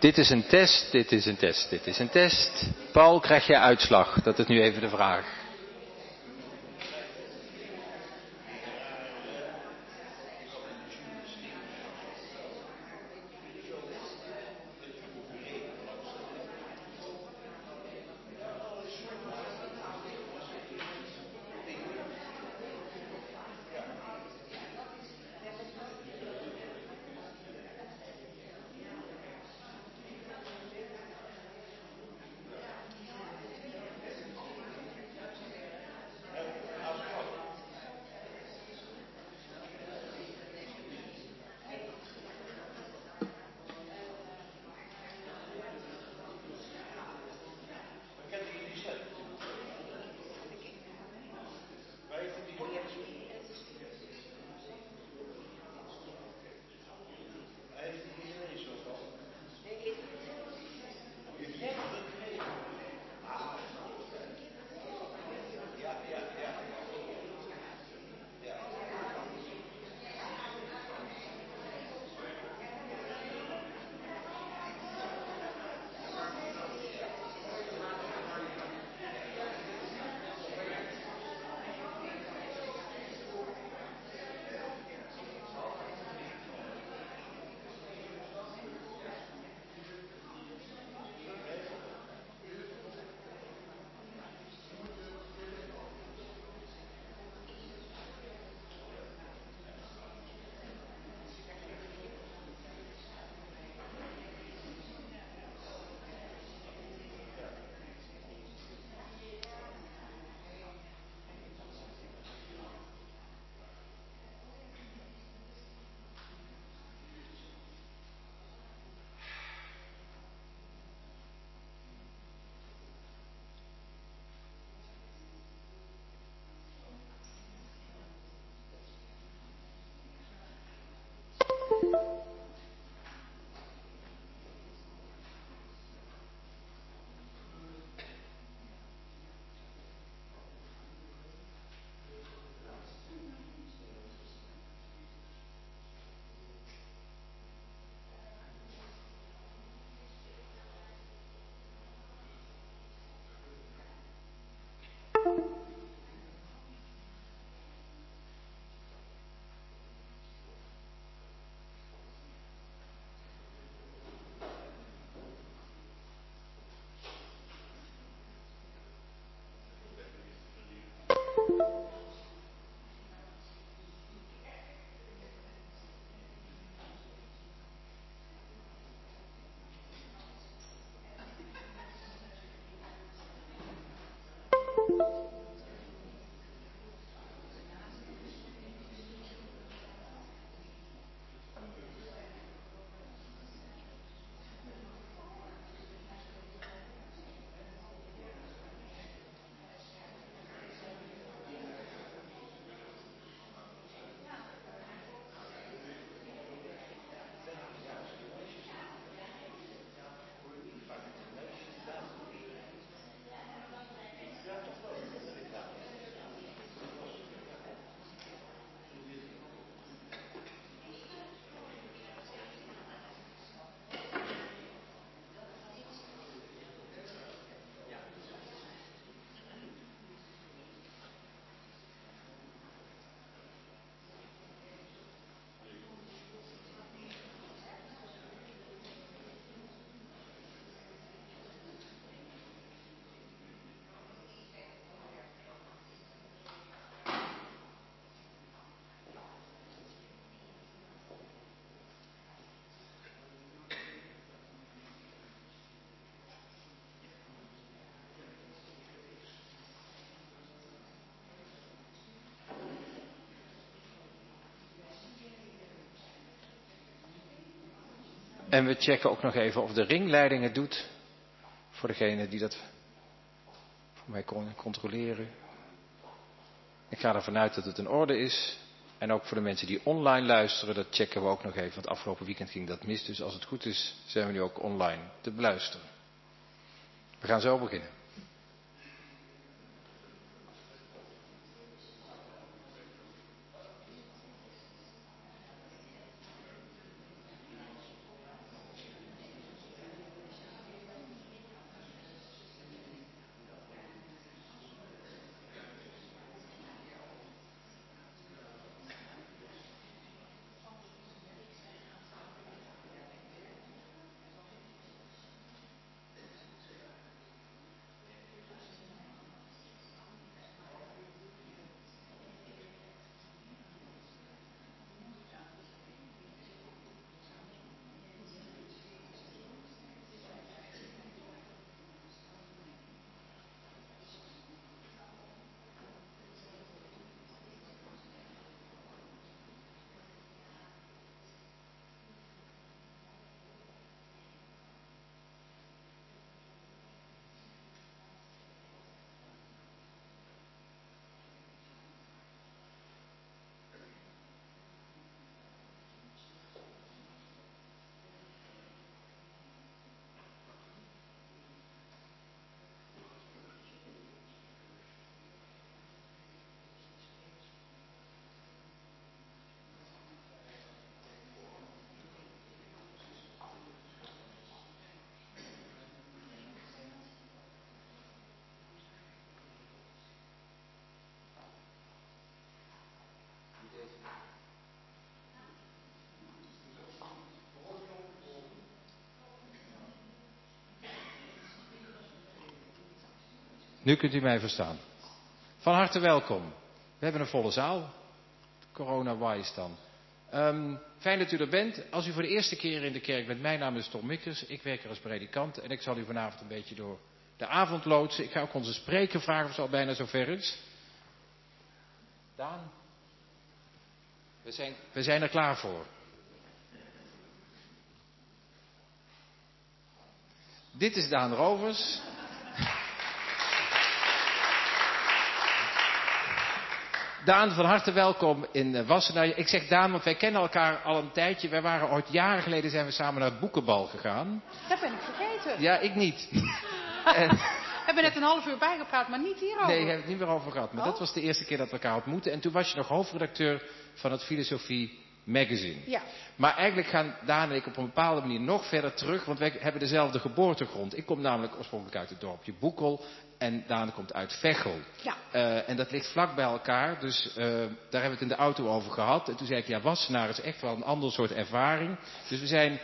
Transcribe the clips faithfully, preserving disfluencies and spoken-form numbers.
Dit is een test, dit is een test, dit is een test. Paul, krijg je uitslag? Dat is nu even de vraag. En we checken ook nog even of de ringleiding het doet. Voor degene die dat voor mij kon controleren. Ik ga ervan uit dat het in orde is. En ook voor de mensen die online luisteren, dat checken we ook nog even. Want afgelopen weekend ging dat mis. Dus als het goed is, zijn we nu ook online te beluisteren. We gaan zo beginnen. Nu kunt u mij verstaan. Van harte welkom. We hebben een volle zaal. Corona-wise dan. Um, fijn dat u er bent. Als u voor de eerste keer in de kerk bent, mijn naam is Tom Mikkers. Ik werk er als predikant en ik zal u vanavond een beetje door de avond loodsen. Ik ga ook onze spreker vragen of het al bijna zover is. Daan? We zijn, we zijn er klaar voor. Dit is Daan Rovers. Daan, van harte welkom in Wassenaar. Ik zeg Daan, want wij kennen elkaar al een tijdje. Wij waren ooit jaren geleden zijn we samen naar het boekenbal gegaan. Dat ben ik vergeten. Ja, ik niet. en... We hebben net een half uur bijgepraat, maar niet hierover. Nee, we hebben het niet meer over gehad. Maar oh. dat was de eerste keer dat we elkaar ontmoetten. En toen was je nog hoofdredacteur van het Filosofie Magazine. Ja. Maar eigenlijk gaan Daan en ik op een bepaalde manier nog verder terug. Want wij hebben dezelfde geboortegrond. Ik kom namelijk oorspronkelijk uit het dorpje Boekel. En Daan komt uit Veghel. Ja. Uh, en dat ligt vlak bij elkaar. Dus uh, daar hebben we het in de auto over gehad. En toen zei ik, ja, Wassenaar is echt wel een ander soort ervaring. Dus we zijn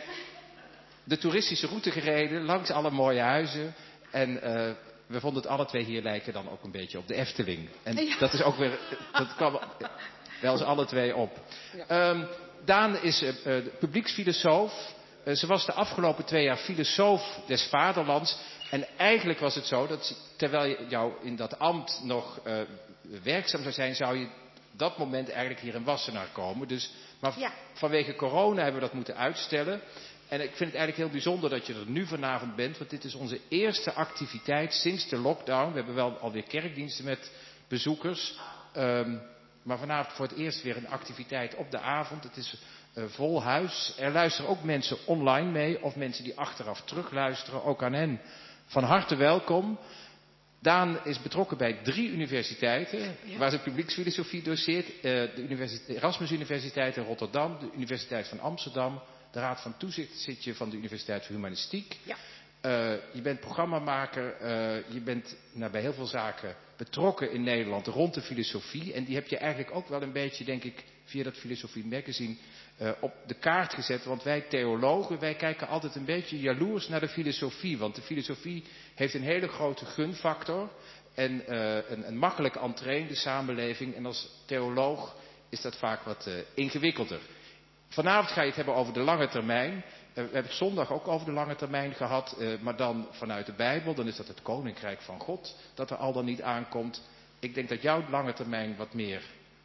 de toeristische route gereden. Langs alle mooie huizen. En uh, we vonden het alle twee hier lijken dan ook een beetje op de Efteling. En ja. dat is ook weer, dat kwam wel eens alle twee op. Ja. Um, Daan is uh, uh, publieksfilosoof. Uh, ze was de afgelopen twee jaar filosoof des vaderlands. En eigenlijk was het zo dat terwijl je jou in dat ambt nog uh, werkzaam zou zijn, zou je dat moment eigenlijk hier in Wassenaar komen. Dus, maar ja. vanwege corona hebben we dat moeten uitstellen. En ik vind het eigenlijk heel bijzonder dat je er nu vanavond bent, want dit is onze eerste activiteit sinds de lockdown. We hebben wel alweer kerkdiensten met bezoekers, um, maar vanavond voor het eerst weer een activiteit op de avond. Het is uh, vol huis. Er luisteren ook mensen online mee, of mensen die achteraf terugluisteren, ook aan hen. Van harte welkom. Daan is betrokken bij drie universiteiten, ja. waar ze publieksfilosofie doseert. Uh, de Erasmus Universiteit in Rotterdam, de Universiteit van Amsterdam. De Raad van Toezicht zit je van de Universiteit voor Humanistiek. Ja. Uh, je bent programmamaker, uh, je bent nou, bij heel veel zaken betrokken in Nederland rond de filosofie. En die heb je eigenlijk ook wel een beetje, denk ik, via dat Filosofie Magazine uh, op de kaart gezet. Want wij theologen, wij kijken altijd een beetje jaloers naar de filosofie. Want de filosofie heeft een hele grote gunfactor en uh, een, een makkelijk entree in de samenleving. En als theoloog is dat vaak wat uh, ingewikkelder. Vanavond ga je het hebben over de lange termijn. Uh, we hebben het zondag ook over de lange termijn gehad, uh, maar dan vanuit de Bijbel. Dan is dat het koninkrijk van God dat er al dan niet aankomt. Ik denk dat jouw lange termijn wat meer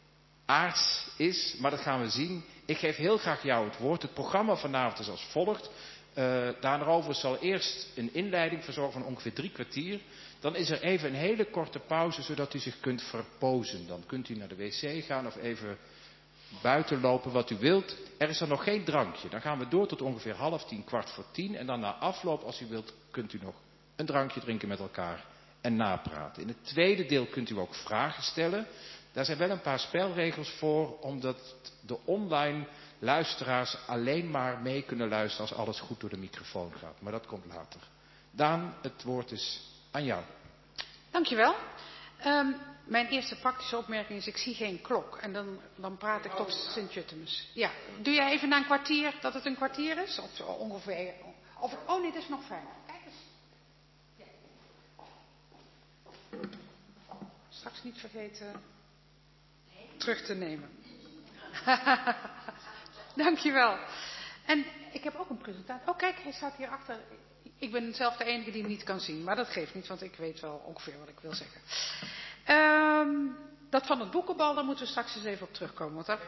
aards is, maar dat gaan we zien. Ik geef heel graag jou het woord. Het programma vanavond is als volgt. Uh, Daarover zal eerst een inleiding verzorgen van ongeveer drie kwartier. Dan is er even een hele korte pauze, zodat u zich kunt verpozen. Dan kunt u naar de wc gaan of even buiten lopen wat u wilt. Er is er nog geen drankje. Dan gaan we door tot ongeveer half tien, kwart voor tien. En dan na afloop, als u wilt, kunt u nog een drankje drinken met elkaar en napraten. In het tweede deel kunt u ook vragen stellen. Daar zijn wel een paar spelregels voor, omdat de online luisteraars alleen maar mee kunnen luisteren als alles goed door de microfoon gaat. Maar dat komt later. Daan, het woord is aan jou. Dankjewel. Um, mijn eerste praktische opmerking is, ik zie geen klok. En dan, dan praat ik tot Sint-Jutemus. Ja, doe jij even na een kwartier dat het een kwartier is? Of ongeveer. Of, oh nee, dat is nog fijner. Kijk eens. Ja. Straks niet vergeten terug te nemen. Dankjewel. En ik heb ook een presentatie. Oh kijk, hij staat hier achter. Ik ben zelf de enige die hem niet kan zien. Maar dat geeft niet, want ik weet wel ongeveer wat ik wil zeggen. Um, dat van het boekenbal, daar moeten we straks eens even op terugkomen. Want daar...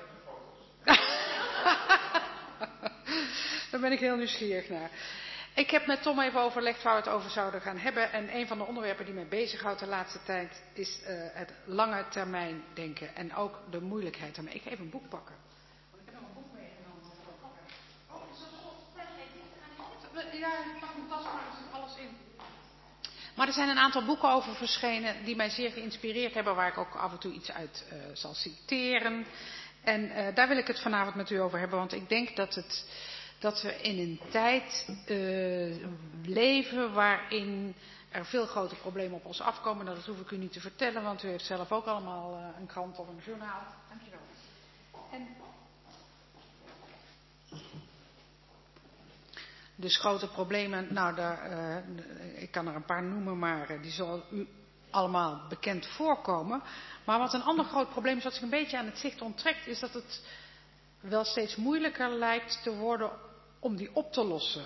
daar ben ik heel nieuwsgierig naar. Ik heb met Tom even overlegd waar we het over zouden gaan hebben. En een van de onderwerpen die mij bezighoudt de laatste tijd is uh, het lange termijn denken. En ook de moeilijkheid ermee. Ik ga even een boek pakken. Want ik heb nog een boek meegenomen. Oh, dat is een soort... Ja, ik pak mijn tas maar, er zit alles in. Maar er zijn een aantal boeken over verschenen die mij zeer geïnspireerd hebben, waar ik ook af en toe iets uit uh, zal citeren. En uh, daar wil ik het vanavond met u over hebben, want ik denk dat, het, dat we in een tijd uh, leven waarin er veel grote problemen op ons afkomen. Dat hoef ik u niet te vertellen, want u heeft zelf ook allemaal uh, een krant of een journaal. Dankjewel. En... Dus grote problemen, nou daar, uh, ik kan er een paar noemen, maar uh, die zal u allemaal bekend voorkomen. Maar wat een ander groot probleem is, wat zich een beetje aan het zicht onttrekt, is dat het wel steeds moeilijker lijkt te worden om die op te lossen.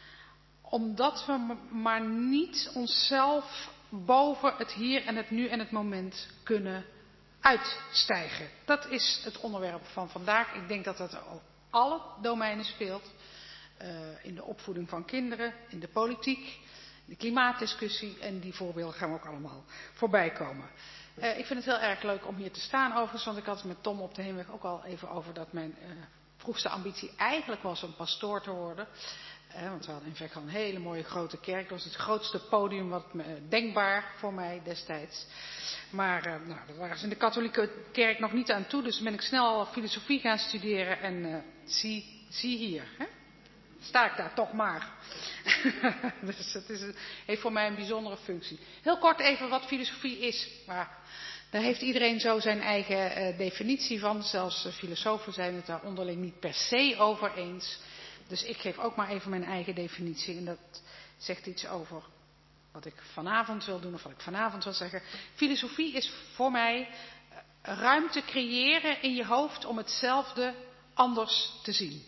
Omdat we maar niet onszelf boven het hier en het nu en het moment kunnen uitstijgen. Dat is het onderwerp van vandaag. Ik denk dat dat op alle domeinen speelt. Uh, in de opvoeding van kinderen, in de politiek, de klimaatdiscussie, en die voorbeelden gaan we ook allemaal voorbij komen. Uh, ik vind het heel erg leuk om hier te staan overigens, want ik had het met Tom op de heenweg ook al even over dat mijn uh, vroegste ambitie eigenlijk was om pastoor te worden. Uh, want we hadden in Veghel een hele mooie grote kerk. Dat was het grootste podium wat uh, denkbaar voor mij destijds. Maar uh, nou, daar waren ze in de katholieke kerk nog niet aan toe, dus ben ik snel filosofie gaan studeren en uh, zie, zie hier. Hè? Sta ik daar toch maar. Dus het is een, heeft voor mij een bijzondere functie. Heel kort even wat filosofie is. Maar daar heeft iedereen zo zijn eigen uh, definitie van. Zelfs uh, filosofen zijn het daar onderling niet per se over eens. Dus ik geef ook maar even mijn eigen definitie. En dat zegt iets over wat ik vanavond wil doen of wat ik vanavond wil zeggen. Filosofie is voor mij ruimte creëren in je hoofd om hetzelfde anders te zien.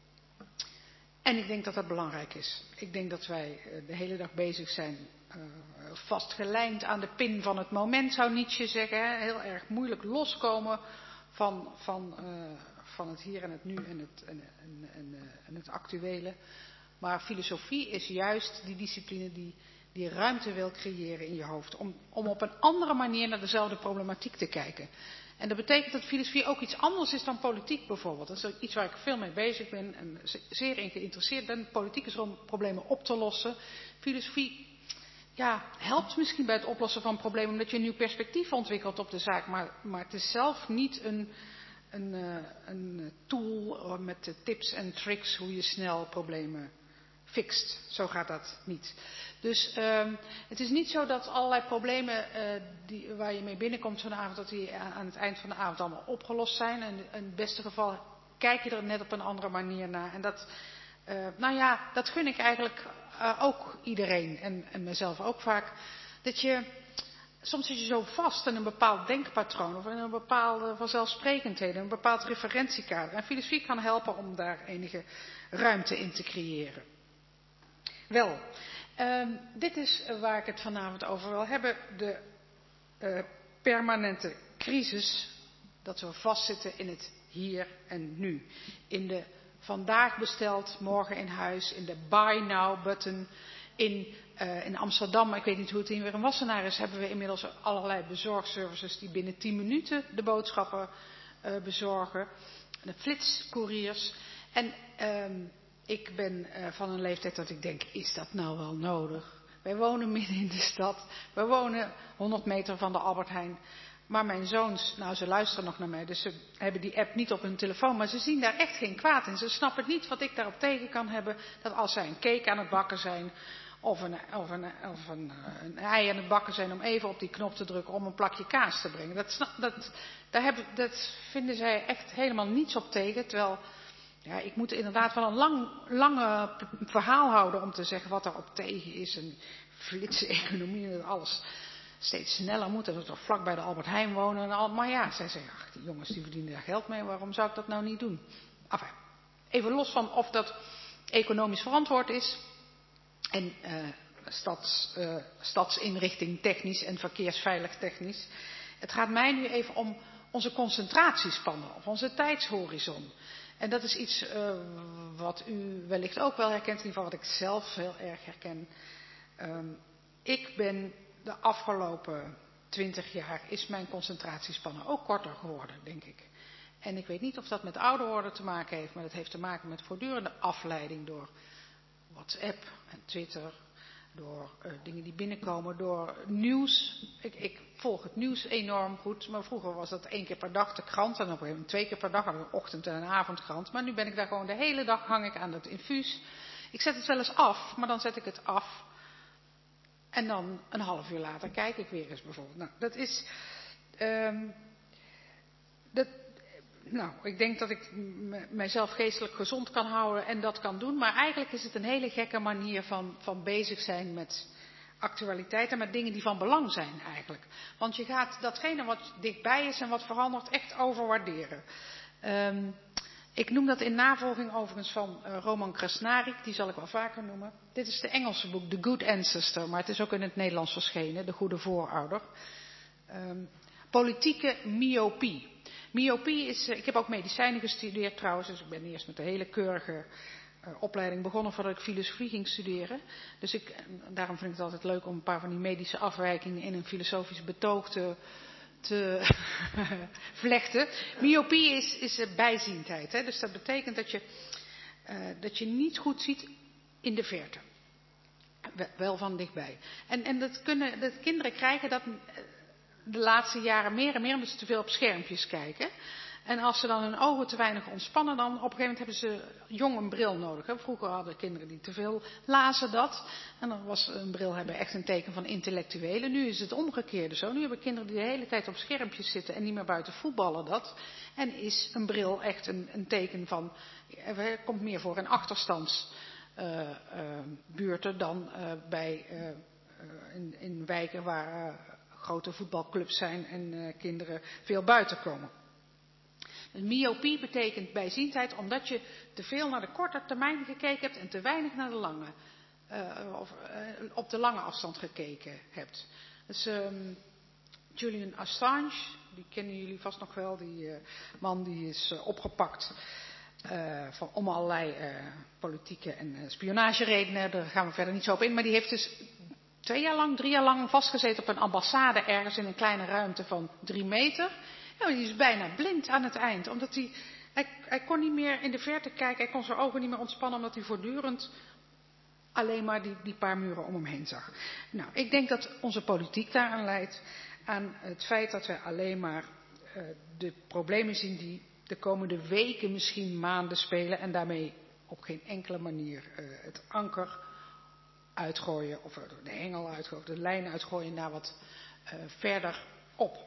En ik denk dat dat belangrijk is. Ik denk dat wij de hele dag bezig zijn, uh, vastgelijnd aan de pin van het moment, zou Nietzsche zeggen. Hè? Heel erg moeilijk loskomen van, van, uh, van het hier en het nu en het, en, en, en, en het actuele. Maar filosofie is juist die discipline die, die ruimte wil creëren in je hoofd. Om, om op een andere manier naar dezelfde problematiek te kijken. En dat betekent dat filosofie ook iets anders is dan politiek bijvoorbeeld. Dat is iets waar ik veel mee bezig ben en zeer in geïnteresseerd ben. Politiek is om problemen op te lossen. Filosofie ja, helpt misschien bij het oplossen van problemen omdat je een nieuw perspectief ontwikkelt op de zaak. Maar, maar het is zelf niet een, een, een tool met tips en tricks hoe je snel problemen fixt. Zo gaat dat niet. Dus uh, het is niet zo dat allerlei problemen uh, die, waar je mee binnenkomt vanavond, dat die aan het eind van de avond allemaal opgelost zijn. En in het beste geval kijk je er net op een andere manier naar. En dat, uh, nou ja, dat gun ik eigenlijk uh, ook iedereen en, en mezelf ook vaak. Dat je, soms zit je zo vast in een bepaald denkpatroon of in een bepaalde vanzelfsprekendheden, een bepaald referentiekader. En filosofie kan helpen om daar enige ruimte in te creëren. Wel, uh, dit is waar ik het vanavond over wil hebben. De uh, permanente crisis, dat we vastzitten in het hier en nu. In de vandaag besteld, morgen in huis, in de buy now button. In, uh, in Amsterdam, ik weet niet hoe het hier weer in Wassenaar is, hebben we inmiddels allerlei bezorgservices die binnen tien minuten de boodschappen uh, bezorgen. De flitscouriers. En uh, ik ben uh, van een leeftijd dat ik denk, is dat nou wel nodig? Wij wonen midden in de stad. We wonen honderd meter van de Albert Heijn. Maar mijn zoons, nou ze luisteren nog naar mij, dus ze hebben die app niet op hun telefoon. Maar ze zien daar echt geen kwaad in. Ze snappen niet wat ik daarop tegen kan hebben. Dat als zij een cake aan het bakken zijn, of een, of een, of een, een ei aan het bakken zijn, om even op die knop te drukken om een plakje kaas te brengen. Dat, dat, daar hebben, dat vinden zij echt helemaal niets op tegen. Terwijl, ja, ik moet inderdaad wel een lang, lange verhaal houden om te zeggen wat daarop tegen is. Een flitse economie en dat alles steeds sneller moet. En dat we toch vlak bij de Albert Heijn wonen. En al, maar ja, zij zeggen, ach, die jongens die verdienen daar geld mee. Waarom zou ik dat nou niet doen? Enfin, even los van of dat economisch verantwoord is. En uh, stads, uh, stadsinrichting technisch en verkeersveilig technisch. Het gaat mij nu even om onze concentratiespannen of onze tijdshorizon. En dat is iets uh, wat u wellicht ook wel herkent, in ieder geval wat ik zelf heel erg herken. Um, ik ben de afgelopen twintig jaar, is mijn concentratiespannen ook korter geworden, denk ik. En ik weet niet of dat met ouder worden te maken heeft, maar dat heeft te maken met voortdurende afleiding door WhatsApp en Twitter, door uh, dingen die binnenkomen, door nieuws. Ik, ik volg het nieuws enorm goed, maar vroeger was dat één keer per dag de krant en op een gegeven moment twee keer per dag, een ochtend- en een avondkrant. Maar nu ben ik daar gewoon de hele dag, hang ik aan dat infuus. Ik zet het wel eens af, maar dan zet ik het af en dan een half uur later kijk ik weer eens bijvoorbeeld. Nou, dat is, um, dat, nou, ik denk dat ik m- mijzelf geestelijk gezond kan houden en dat kan doen. Maar eigenlijk is het een hele gekke manier van, van bezig zijn met actualiteiten, maar dingen die van belang zijn eigenlijk. Want je gaat datgene wat dichtbij is en wat verandert echt overwaarderen. Um, ik noem dat in navolging overigens van uh, Roman Krasnarik, die zal ik wel vaker noemen. Dit is de Engelse boek, The Good Ancestor, maar het is ook in het Nederlands verschenen, De Goede Voorouder. Um, politieke myopie. Myopie is, uh, ik heb ook medicijnen gestudeerd trouwens, dus ik ben eerst met een hele keurige uh, opleiding begonnen voordat ik filosofie ging studeren. Dus ik, daarom vind ik het altijd leuk om een paar van die medische afwijkingen in een filosofisch betoog te, te vlechten. Myopie is, is bijziendheid. Hè? Dus dat betekent dat je, uh, dat je niet goed ziet in de verte. Wel van dichtbij. En, en dat, kunnen, dat kinderen krijgen dat de laatste jaren meer en meer omdat ze te veel op schermpjes kijken. En als ze dan hun ogen te weinig ontspannen, dan op een gegeven moment hebben ze jong een bril nodig. Hè. Vroeger hadden kinderen die te veel lazen dat. En dan was een bril hebben echt een teken van intellectuelen. Nu is het omgekeerde zo. Nu hebben kinderen die de hele tijd op schermpjes zitten en niet meer buiten voetballen dat. En is een bril echt een, een teken van, er komt meer voor in achterstandsbuurten uh, uh, dan uh, bij, uh, uh, in, in wijken waar uh, grote voetbalclubs zijn en uh, kinderen veel buiten komen. Een myopie betekent bijziendheid omdat je te veel naar de korte termijn gekeken hebt en te weinig naar de lange, uh, of, uh, op de lange afstand gekeken hebt. Dus um, Julian Assange, die kennen jullie vast nog wel, die uh, man die is uh, opgepakt uh, van, om allerlei uh, politieke en uh, spionageredenen, daar gaan we verder niet zo op in, maar die heeft dus twee jaar lang, drie jaar lang vastgezeten op een ambassade ergens in een kleine ruimte van drie meter. Ja, die is bijna blind aan het eind, omdat hij, hij, hij kon niet meer in de verte kijken, hij kon zijn ogen niet meer ontspannen, omdat hij voortdurend alleen maar die, die paar muren om hem heen zag. Nou, ik denk dat onze politiek daaraan leidt, aan het feit dat wij alleen maar uh, de problemen zien die de komende weken, misschien maanden spelen en daarmee op geen enkele manier uh, het anker uitgooien, of de hengel uitgooien, of de lijn uitgooien naar wat uh, verder op.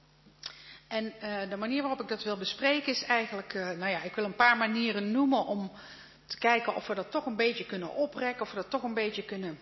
En uh, de manier waarop ik dat wil bespreken is eigenlijk, uh, nou ja, ik wil een paar manieren noemen om te kijken of we dat toch een beetje kunnen oprekken, of we dat toch een beetje kunnen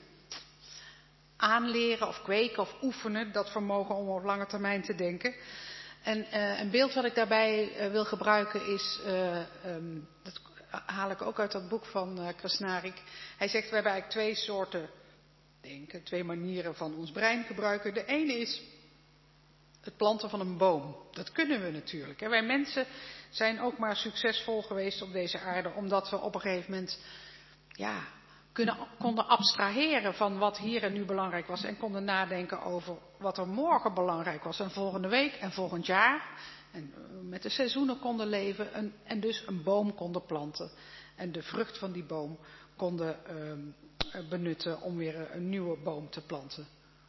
aanleren of kweken of oefenen, dat vermogen om op lange termijn te denken. En uh, een beeld wat ik daarbij uh, wil gebruiken is, uh, um, dat haal ik ook uit dat boek van uh, Krasnarik. Hij zegt, we hebben eigenlijk twee soorten denken, twee manieren van ons brein gebruiken. De ene is het planten van een boom. Dat kunnen we natuurlijk. Hè. Wij mensen zijn ook maar succesvol geweest op deze aarde, omdat we op een gegeven moment ja, kunnen, konden abstraheren van wat hier en nu belangrijk was en konden nadenken over wat er morgen belangrijk was en volgende week en volgend jaar. En met de seizoenen konden leven en, en dus een boom konden planten. En de vrucht van die boom konden uh, benutten om weer een nieuwe boom te planten.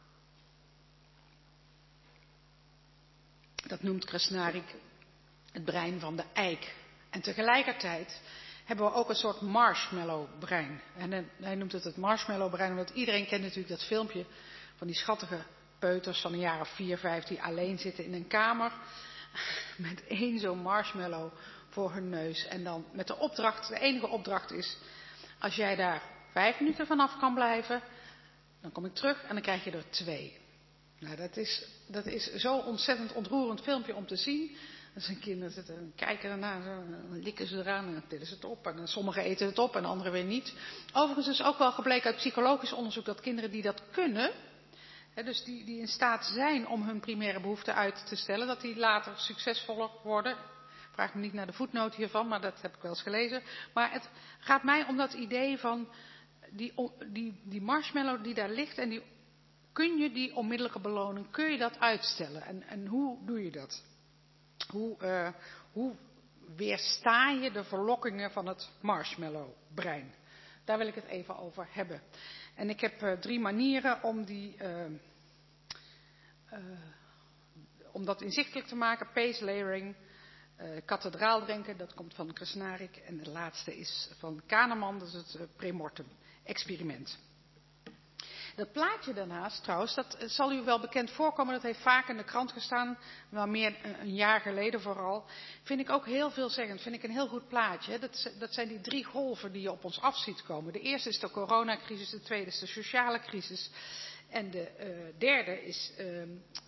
Dat noemt Krasnarik het brein van de eik. En tegelijkertijd hebben we ook een soort marshmallow brein. En hij noemt het het marshmallow brein, omdat iedereen kent natuurlijk dat filmpje van die schattige peuters van een jaar of vier, vijf die alleen zitten in een kamer met één zo'n marshmallow voor hun neus. En dan met de opdracht, de enige opdracht is, als jij daar vijf minuten vanaf kan blijven, dan kom ik terug en dan krijg je er twee. Nou, dat is, dat is zo'n ontzettend ontroerend filmpje om te zien. Dan zijn kinderen zitten en kijken ernaar, dan likken ze eraan en dan tillen ze het op. En sommigen eten het op en anderen weer niet. Overigens is ook wel gebleken uit psychologisch onderzoek dat kinderen die dat kunnen, hè, dus die, die in staat zijn om hun primaire behoeften uit te stellen, dat die later succesvoller worden. Vraag me niet naar de voetnoot hiervan, maar dat heb ik wel eens gelezen. Maar het gaat mij om dat idee van die, die, die marshmallow die daar ligt en die, kun je die onmiddellijke beloning, kun je dat uitstellen? En, en hoe doe je dat? Hoe, uh, hoe weersta je de verlokkingen van het marshmallow-brein? Daar wil ik het even over hebben. En ik heb uh, drie manieren om, die, uh, uh, om dat inzichtelijk te maken. Pace layering, uh, kathedraaldrinken, dat komt van Krasnarik. En de laatste is van Kahneman, dat is het uh, premortem-experiment. Dat plaatje daarnaast trouwens, dat zal u wel bekend voorkomen, dat heeft vaak in de krant gestaan, wel meer een jaar geleden vooral. Vind ik ook heel veelzeggend, vind ik een heel goed plaatje. Dat, dat zijn die drie golven die je op ons af ziet komen. De eerste is de coronacrisis, de tweede is de sociale crisis En de uh, derde is uh,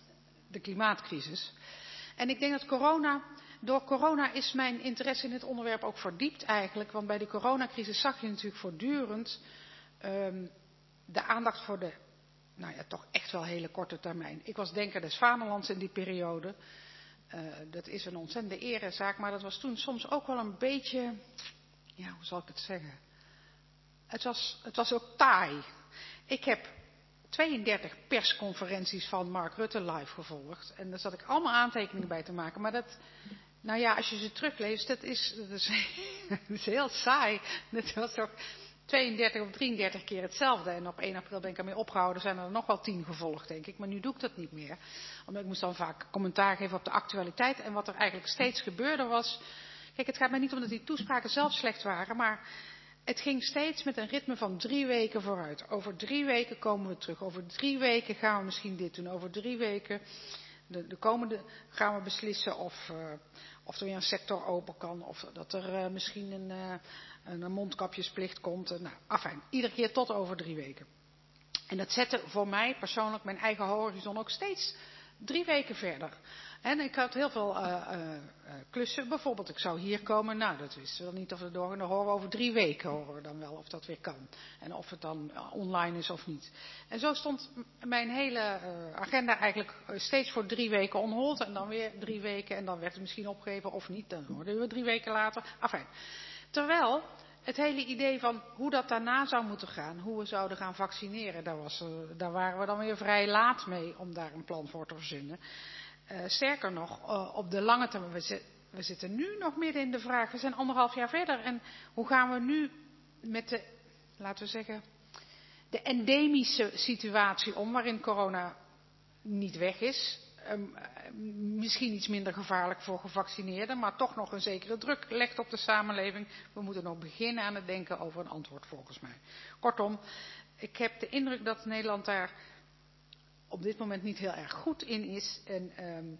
de klimaatcrisis. En ik denk dat corona, door corona is mijn interesse in dit onderwerp ook verdiept eigenlijk. Want bij de coronacrisis zag je natuurlijk voortdurend um, de aandacht voor de, nou ja, toch echt wel hele korte termijn. Ik was denker des Vaderlands in die periode. Uh, dat is een ontzettende erezaak, maar dat was toen soms ook wel een beetje, ja, hoe zal ik het zeggen? Het was, het was ook taai. Ik heb tweeëndertig persconferenties van Mark Rutte live gevolgd. En daar zat ik allemaal aantekeningen bij te maken. Maar dat, nou ja, als je ze terugleest, dat is, dat is, dat is heel saai. Dat was toch tweeëndertig of drieëndertig keer hetzelfde. En op één april ben ik ermee opgehouden. Zijn er nog wel tien gevolgd, denk ik. Maar nu doe ik dat niet meer. Omdat ik moest dan vaak commentaar geven op de actualiteit. En wat er eigenlijk steeds gebeurde was. Kijk, het gaat mij niet om dat die toespraken zelf slecht waren. Maar het ging steeds met een ritme van drie weken vooruit. Over drie weken komen we terug. Over drie weken gaan we misschien dit doen. Over drie weken, de, de komende, gaan we beslissen of, uh, of er weer een sector open kan. Of dat er uh, misschien een, uh, een mondkapjesplicht komt. Uh, nou, afijn, iedere keer tot over drie weken. En dat zette voor mij persoonlijk mijn eigen horizon ook steeds drie weken verder. En ik had heel veel uh, uh, klussen. Bijvoorbeeld, ik zou hier komen. Nou, dat wisten we niet of we door. Dan horen we over drie weken horen we dan wel of dat weer kan. En of het dan online is of niet. En zo stond mijn hele uh, agenda eigenlijk steeds voor drie weken on hold. En dan weer drie weken. En dan werd het misschien opgegeven of niet. Dan hoorden we drie weken later. Enfin. Terwijl het hele idee van hoe dat daarna zou moeten gaan. Hoe we zouden gaan vaccineren. Daar, was, uh, daar waren we dan weer vrij laat mee om daar een plan voor te verzinnen. Uh, sterker nog, uh, op de lange termijn, we, zit, we zitten nu nog midden in de vraag, we zijn anderhalf jaar verder en hoe gaan we nu met de, laten we zeggen, de endemische situatie om, waarin corona niet weg is, um, misschien iets minder gevaarlijk voor gevaccineerden, maar toch nog een zekere druk legt op de samenleving. We moeten nog beginnen aan het denken over een antwoord volgens mij. Kortom, ik heb de indruk dat Nederland daar op dit moment niet heel erg goed in is. En, um,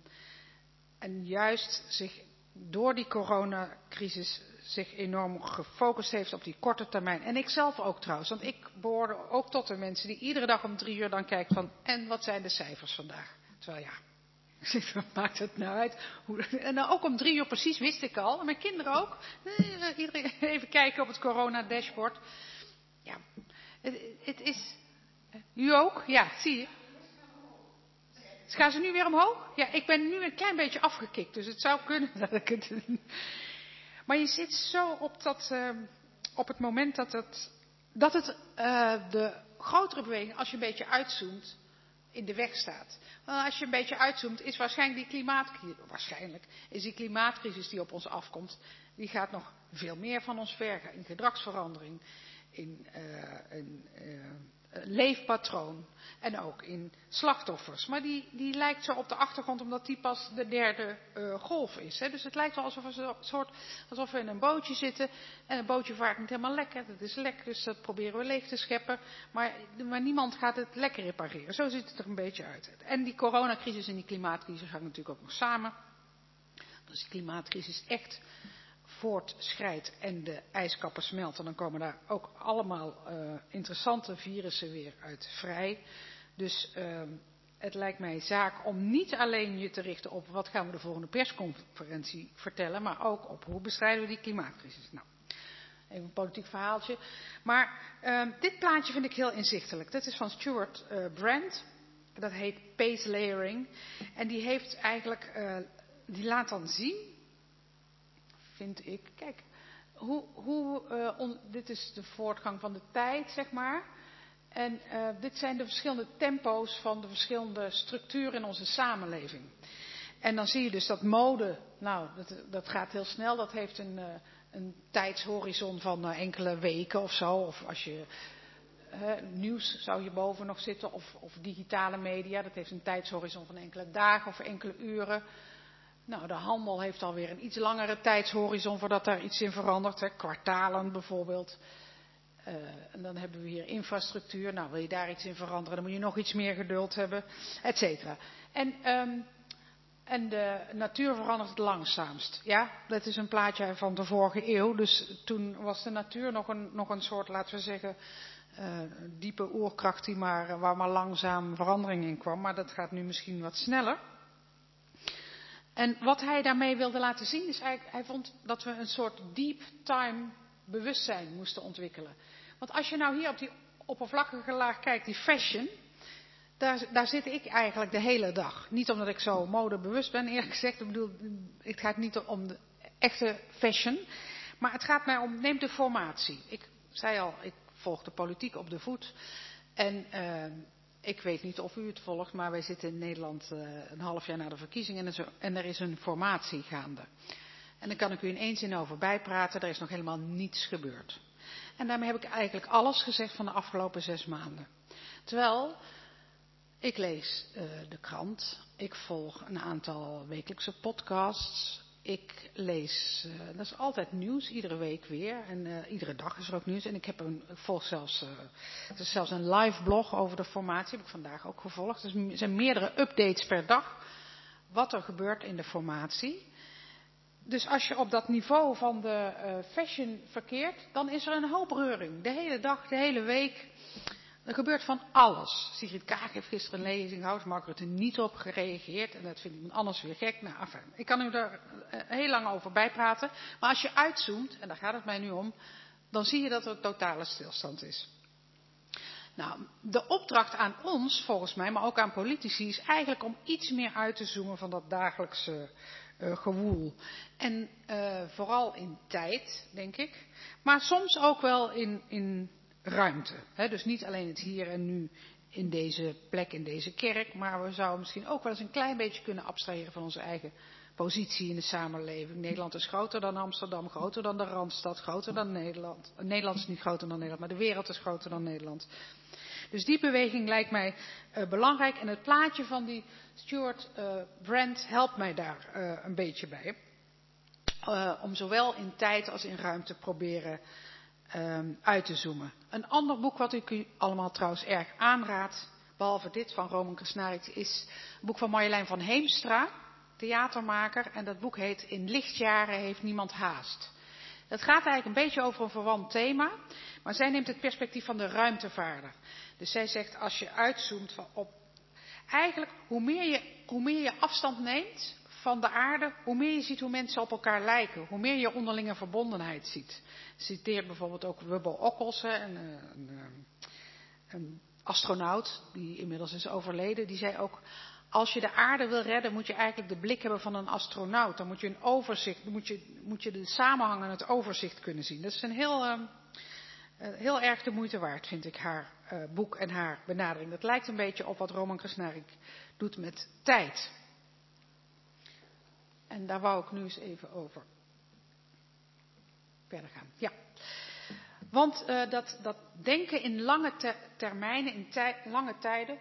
en juist zich door die coronacrisis zich enorm gefocust heeft op die korte termijn. En ik zelf ook trouwens. Want ik behoorde ook tot de mensen die iedere dag om drie uur dan kijkt van. En wat zijn de cijfers vandaag? Terwijl ja, wat maakt het nou uit? En dan ook om drie uur precies wist ik al. En mijn kinderen ook. Iedereen even kijken op het corona dashboard. Ja, het, het is. U ook? Ja, zie je. Gaan ze nu weer omhoog? Ja, ik ben nu een klein beetje afgekikt, dus het zou kunnen dat ik het. Maar je zit zo op dat, uh, op het moment dat het, dat het uh, de grotere beweging, als je een beetje uitzoomt, in de weg staat. Uh, als je een beetje uitzoomt, is waarschijnlijk die klimaatcrisis, waarschijnlijk is die klimaatcrisis die op ons afkomt, die gaat nog veel meer van ons vergen in gedragsverandering, in, uh, in uh, leefpatroon en ook in slachtoffers. Maar die, die lijkt zo op de achtergrond omdat die pas de derde uh, golf is. Hè. Dus het lijkt wel alsof we, zo, soort, alsof we in een bootje zitten en een bootje vaart niet helemaal lekker. Dat is lek, dus dat proberen we leeg te scheppen. Maar, maar niemand gaat het lekker repareren. Zo ziet het er een beetje uit. En die coronacrisis en die klimaatcrisis gaan natuurlijk ook nog samen. Als die klimaatcrisis echt voortschrijdt en de ijskappen smelten, dan komen daar ook allemaal uh, interessante virussen weer uit vrij. Dus uh, het lijkt mij zaak om niet alleen je te richten op wat gaan we de volgende persconferentie vertellen, maar ook op hoe bestrijden we die klimaatcrisis. Nou, even een politiek verhaaltje. Maar uh, dit plaatje vind ik heel inzichtelijk. Dat is van Stuart uh, Brand. Dat heet Pace Layering. En die heeft eigenlijk, uh, die laat dan zien, vind ik, kijk, hoe, hoe, uh, on, dit is de voortgang van de tijd, zeg maar. En uh, dit zijn de verschillende tempo's van de verschillende structuren in onze samenleving. En dan zie je dus dat mode, nou, dat, dat gaat heel snel. Dat heeft een, uh, een tijdshorizon van uh, enkele weken of zo. Of als je uh, nieuws zou hierboven nog zitten. Of, of digitale media, dat heeft een tijdshorizon van enkele dagen of enkele uren. Nou, de handel heeft alweer een iets langere tijdshorizon voordat daar iets in verandert. Hè. Kwartalen bijvoorbeeld. Uh, en dan hebben we hier infrastructuur. Nou, wil je daar iets in veranderen, dan moet je nog iets meer geduld hebben, et cetera. En um, En de natuur verandert het langzaamst. Ja, dat is een plaatje van de vorige eeuw. Dus toen was de natuur nog een, nog een soort, laten we zeggen, uh, diepe oerkracht die maar, waar maar langzaam verandering in kwam. Maar dat gaat nu misschien wat sneller. En wat hij daarmee wilde laten zien is eigenlijk, hij vond dat we een soort deep time bewustzijn moesten ontwikkelen. Want als je nou hier op die oppervlakkige laag kijkt, die fashion, daar, daar zit ik eigenlijk de hele dag. Niet omdat ik zo modebewust ben, eerlijk gezegd. Ik bedoel, het gaat niet om de echte fashion. Maar het gaat mij om, neem de formatie. Ik zei al, ik volg de politiek op de voet. En uh, ik weet niet of u het volgt, maar wij zitten in Nederland uh, een half jaar na de verkiezingen en er, is, en er is een formatie gaande. En daar kan ik u in één zin over bijpraten, er is nog helemaal niets gebeurd. En daarmee heb ik eigenlijk alles gezegd van de afgelopen zes maanden. Terwijl, ik lees uh, de krant, ik volg een aantal wekelijkse podcasts, ik lees, uh, dat is altijd nieuws, iedere week weer. En uh, iedere dag is er ook nieuws. En ik heb een, ik volg zelfs, uh, er is zelfs een live blog over de formatie, heb ik vandaag ook gevolgd. Dus er zijn meerdere updates per dag, wat er gebeurt in de formatie. Dus als je op dat niveau van de uh, fashion verkeert, dan is er een hoop reuring. De hele dag, de hele week. Er gebeurt van alles. Sigrid Kaag heeft gisteren een lezing gehouden, Mark Rutte niet op gereageerd. En dat vindt iemand anders weer gek. Nou, enfin, ik kan u daar heel lang over bijpraten. Maar als je uitzoomt, en daar gaat het mij nu om, dan zie je dat er een totale stilstand is. Nou, de opdracht aan ons, volgens mij, maar ook aan politici, is eigenlijk om iets meer uit te zoomen van dat dagelijkse uh, gewoel. En uh, vooral in tijd, denk ik. Maar soms ook wel in, in ruimte. He, dus niet alleen het hier en nu in deze plek, in deze kerk. Maar we zouden misschien ook wel eens een klein beetje kunnen abstraheren van onze eigen positie in de samenleving. Nederland is groter dan Amsterdam, groter dan de Randstad, groter dan Nederland. Nederland is niet groter dan Nederland, maar de wereld is groter dan Nederland. Dus die beweging lijkt mij uh, belangrijk. En het plaatje van die Stuart uh, Brand helpt mij daar uh, een beetje bij. Uh, om zowel in tijd als in ruimte proberen um, uit te zoomen. Een ander boek wat ik u allemaal trouwens erg aanraad, behalve dit van Roman Krasnaric, is een boek van Marjolein van Heemstra, theatermaker. En dat boek heet In lichtjaren heeft niemand haast. Het gaat eigenlijk een beetje over een verwant thema, maar zij neemt het perspectief van de ruimtevaarder. Dus zij zegt, als je uitzoomt van op, eigenlijk hoe meer, je, hoe meer je afstand neemt van de aarde, hoe meer je ziet hoe mensen op elkaar lijken, hoe meer je onderlinge verbondenheid ziet. Citeert bijvoorbeeld ook Wubbo Ockels, een, een, een astronaut die inmiddels is overleden, die zei ook, als je de aarde wil redden, moet je eigenlijk de blik hebben van een astronaut. Dan moet je een overzicht, dan moet je, moet je de samenhang en het overzicht kunnen zien. Dat is een heel, uh, heel erg de moeite waard, vind ik, haar uh, boek en haar benadering. Dat lijkt een beetje op wat Roman Krasnaric doet met tijd. En daar wou ik nu eens even over verder gaan. Ja. Want uh, dat, dat denken in lange te- termijnen, in tij- lange tijden,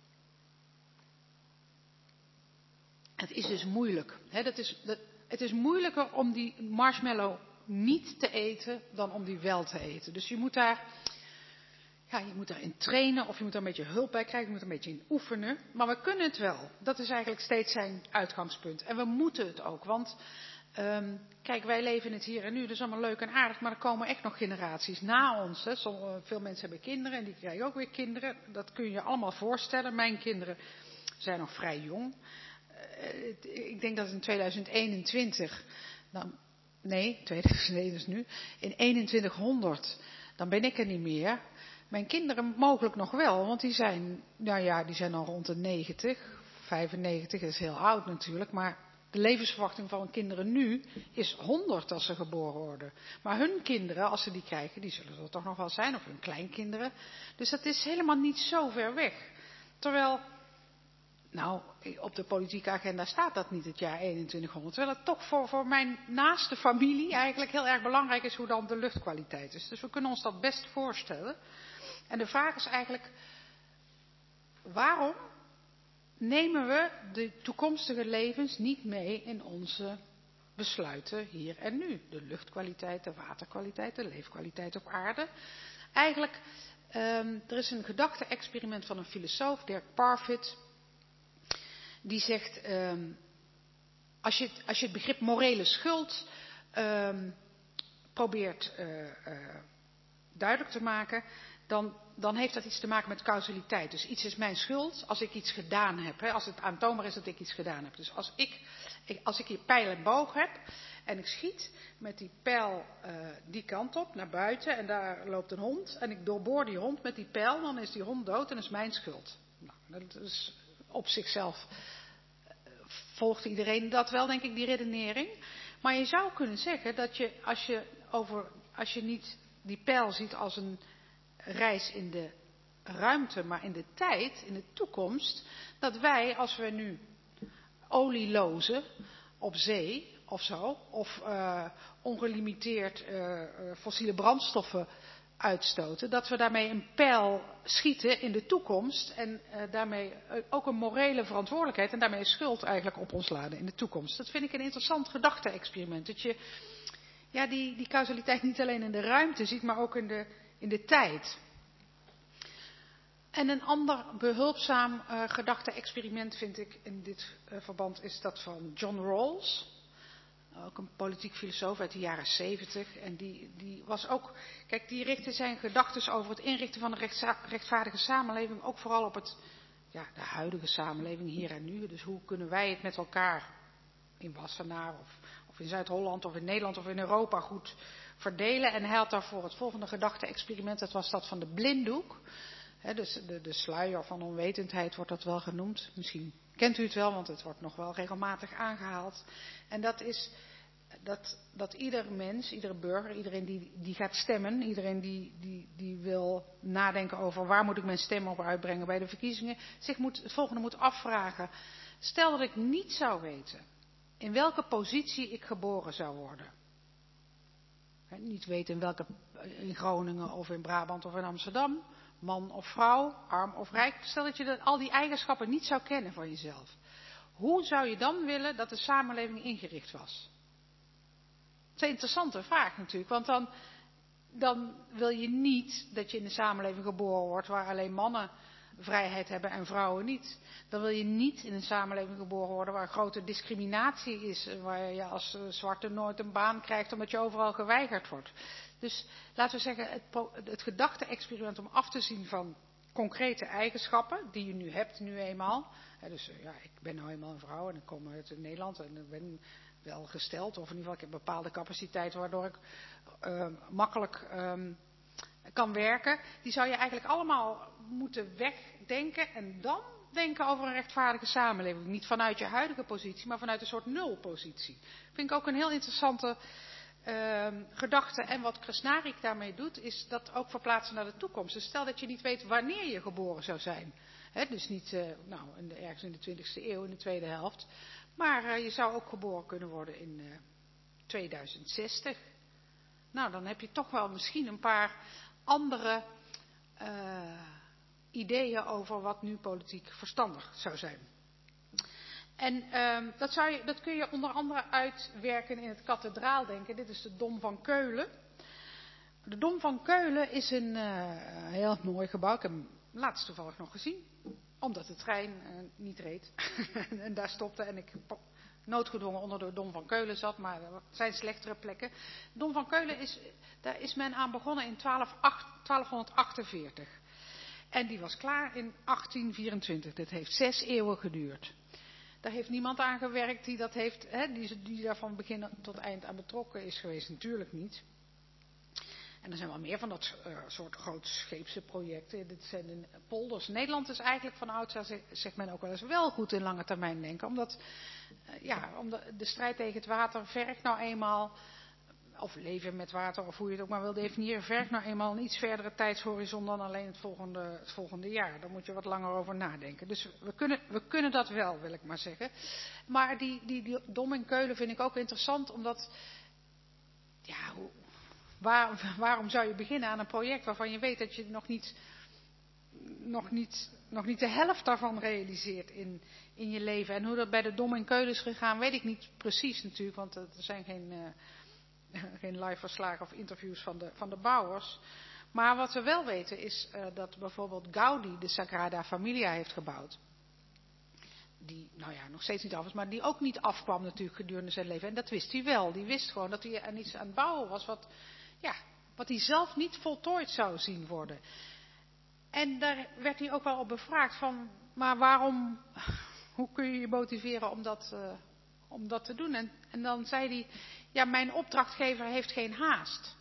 het is dus moeilijk. He, dat is, dat, het is moeilijker om die marshmallow niet te eten dan om die wel te eten. Dus je moet daar, ja, je moet daarin trainen of je moet er een beetje hulp bij krijgen. Je moet er een beetje in oefenen. Maar we kunnen het wel. Dat is eigenlijk steeds zijn uitgangspunt. En we moeten het ook. Want um, kijk, wij leven in het hier en nu. Dat is allemaal leuk en aardig. Maar er komen echt nog generaties na ons. Hè. Sommige, veel mensen hebben kinderen en die krijgen ook weer kinderen. Dat kun je je allemaal voorstellen. Mijn kinderen zijn nog vrij jong. Ik denk dat in tweeduizend eenentwintig, dan, nee, tweeduizend één is nu, in eenentwintighonderd, dan ben ik er niet meer. Mijn kinderen mogelijk nog wel, want die zijn, nou ja, die zijn al rond de negentig, vijfennegentig, dat is heel oud natuurlijk, maar de levensverwachting van mijn kinderen nu is honderd als ze geboren worden. Maar hun kinderen, als ze die krijgen, die zullen er toch nog wel zijn, of hun kleinkinderen. Dus dat is helemaal niet zo ver weg. Terwijl, nou, op de politieke agenda staat dat niet, het jaar eenentwintighonderd. Terwijl het toch voor, voor mijn naaste familie eigenlijk heel erg belangrijk is hoe dan de luchtkwaliteit is. Dus we kunnen ons dat best voorstellen. En de vraag is eigenlijk, waarom nemen we de toekomstige levens niet mee in onze besluiten hier en nu? De luchtkwaliteit, de waterkwaliteit, de leefkwaliteit op aarde. Eigenlijk, um, er is een gedachte-experiment van een filosoof, Dirk Parfit. Die zegt, um, als, je, als je het begrip morele schuld uh, probeert uh, uh, duidelijk te maken, dan, dan heeft dat iets te maken met causaliteit. Dus iets is mijn schuld als ik iets gedaan heb. Hè, als het aantoonbaar is dat ik iets gedaan heb. Dus als ik, ik, als ik hier pijl en boog heb en ik schiet met die pijl uh, die kant op, naar buiten, en daar loopt een hond, en ik doorboor die hond met die pijl, dan is die hond dood en dat is mijn schuld. Nou, dat is op zichzelf, uh, volgt iedereen dat wel, denk ik, die redenering. Maar je zou kunnen zeggen dat je, als je, over, als je niet die pijl ziet als een reis in de ruimte, maar in de tijd, in de toekomst, dat wij, als we nu olie lozen op zee of zo, of uh, ongelimiteerd uh, fossiele brandstoffen uitstoten, dat we daarmee een pijl schieten in de toekomst en uh, daarmee uh, ook een morele verantwoordelijkheid en daarmee schuld eigenlijk op ons laden in de toekomst. Dat vind ik een interessant gedachte-experiment. Dat je ja, die, die causaliteit niet alleen in de ruimte ziet, maar ook in de, in de tijd. En een ander behulpzaam uh, gedachte-experiment vind ik in dit uh, verband is dat van John Rawls. Ook een politiek filosoof uit de jaren zeventig. En die, die was ook, kijk, die richtte zijn gedachten over het inrichten van een rechtza- rechtvaardige samenleving ook vooral op het, ja, de huidige samenleving hier en nu. Dus hoe kunnen wij het met elkaar in Wassenaar of, of in Zuid-Holland of in Nederland of in Europa goed verdelen. En hij had daarvoor het volgende gedachte-experiment, dat was dat van de blinddoek. He, dus de, de sluier van onwetendheid wordt dat wel genoemd. Misschien kent u het wel, want het wordt nog wel regelmatig aangehaald. En dat is dat, dat ieder mens, iedere burger, iedereen die, die gaat stemmen, iedereen die, die, die wil nadenken over waar moet ik mijn stem op uitbrengen bij de verkiezingen, zich moet, het volgende moet afvragen. Stel dat ik niet zou weten in welke positie ik geboren zou worden. He, niet weten in welke, in Groningen of in Brabant of in Amsterdam. Man of vrouw, arm of rijk. Stel dat je dat, al die eigenschappen niet zou kennen van jezelf. Hoe zou je dan willen dat de samenleving ingericht was? Dat is een interessante vraag natuurlijk. Want dan, dan wil je niet dat je in een samenleving geboren wordt waar alleen mannen vrijheid hebben en vrouwen niet. Dan wil je niet in een samenleving geboren worden waar grote discriminatie is. Waar je als zwarte nooit een baan krijgt omdat je overal geweigerd wordt. Dus laten we zeggen, het, het gedachte-experiment om af te zien van concrete eigenschappen die je nu hebt, nu eenmaal. He, dus ja, ik ben nou eenmaal een vrouw en ik kom uit Nederland en ik ben wel gesteld, of in ieder geval ik heb een bepaalde capaciteit waardoor ik uh, makkelijk um, kan werken. Die zou je eigenlijk allemaal moeten wegdenken en dan denken over een rechtvaardige samenleving. Niet vanuit je huidige positie, maar vanuit een soort nulpositie. Vind ik ook een heel interessante Uh, gedachte. En wat Krishnarik daarmee doet, is dat ook verplaatsen naar de toekomst. Dus stel dat je niet weet wanneer je geboren zou zijn. He, dus niet uh, nou, in de, ergens in de twintigste eeuw, in de tweede helft. Maar uh, je zou ook geboren kunnen worden in uh, tweeduizend zestig. Nou, dan heb je toch wel misschien een paar andere uh, ideeën over wat nu politiek verstandig zou zijn. En uh, dat, zou je, dat kun je onder andere uitwerken in het kathedraaldenken. Dit is de Dom van Keulen. De Dom van Keulen is een uh, heel mooi gebouw. Ik heb hem laatst toevallig nog gezien. Omdat de trein uh, niet reed. En daar stopte en ik noodgedwongen onder de Dom van Keulen zat. Maar er zijn slechtere plekken. De Dom van Keulen is, daar is men aan begonnen in twaalfhonderdachtenveertig. En die was klaar in achttien vierentwintig. Dit heeft zes eeuwen geduurd. Daar heeft niemand aan gewerkt die, dat heeft, hè, die, die daar van begin tot eind aan betrokken is geweest. Natuurlijk niet. En er zijn wel meer van dat uh, soort grootscheepse projecten. Dit zijn de polders. Nederland is eigenlijk van oudsher, zegt men ook wel eens, wel goed in lange termijn denken. Omdat, uh, ja, omdat de strijd tegen het water vergt nou eenmaal, of leven met water, of hoe je het ook maar wil definiëren, vergt nou eenmaal een iets verdere tijdshorizon dan alleen het volgende, het volgende jaar. Daar moet je wat langer over nadenken. Dus we kunnen, we kunnen dat wel, wil ik maar zeggen. Maar die, die, die Dom in Keulen vind ik ook interessant, omdat, ja, hoe, waar, waarom zou je beginnen aan een project waarvan je weet dat je nog niet, nog niet, nog niet de helft daarvan realiseert in, in je leven. En hoe dat bij de Dom in Keulen is gegaan, weet ik niet precies natuurlijk, want er zijn geen... Uh, Geen live verslagen of interviews van de, van de bouwers. Maar wat we wel weten is uh, dat bijvoorbeeld Gaudi de Sagrada Familia heeft gebouwd. die nou ja, nog steeds niet af is, maar die ook niet afkwam natuurlijk gedurende zijn leven. En dat wist hij wel. Die wist gewoon dat hij aan iets aan het bouwen was wat, ja, wat hij zelf niet voltooid zou zien worden. En daar werd hij ook wel op bevraagd van, maar waarom, hoe kun je je motiveren om dat, uh, om dat te doen? En, en dan zei hij, ja, mijn opdrachtgever heeft geen haast.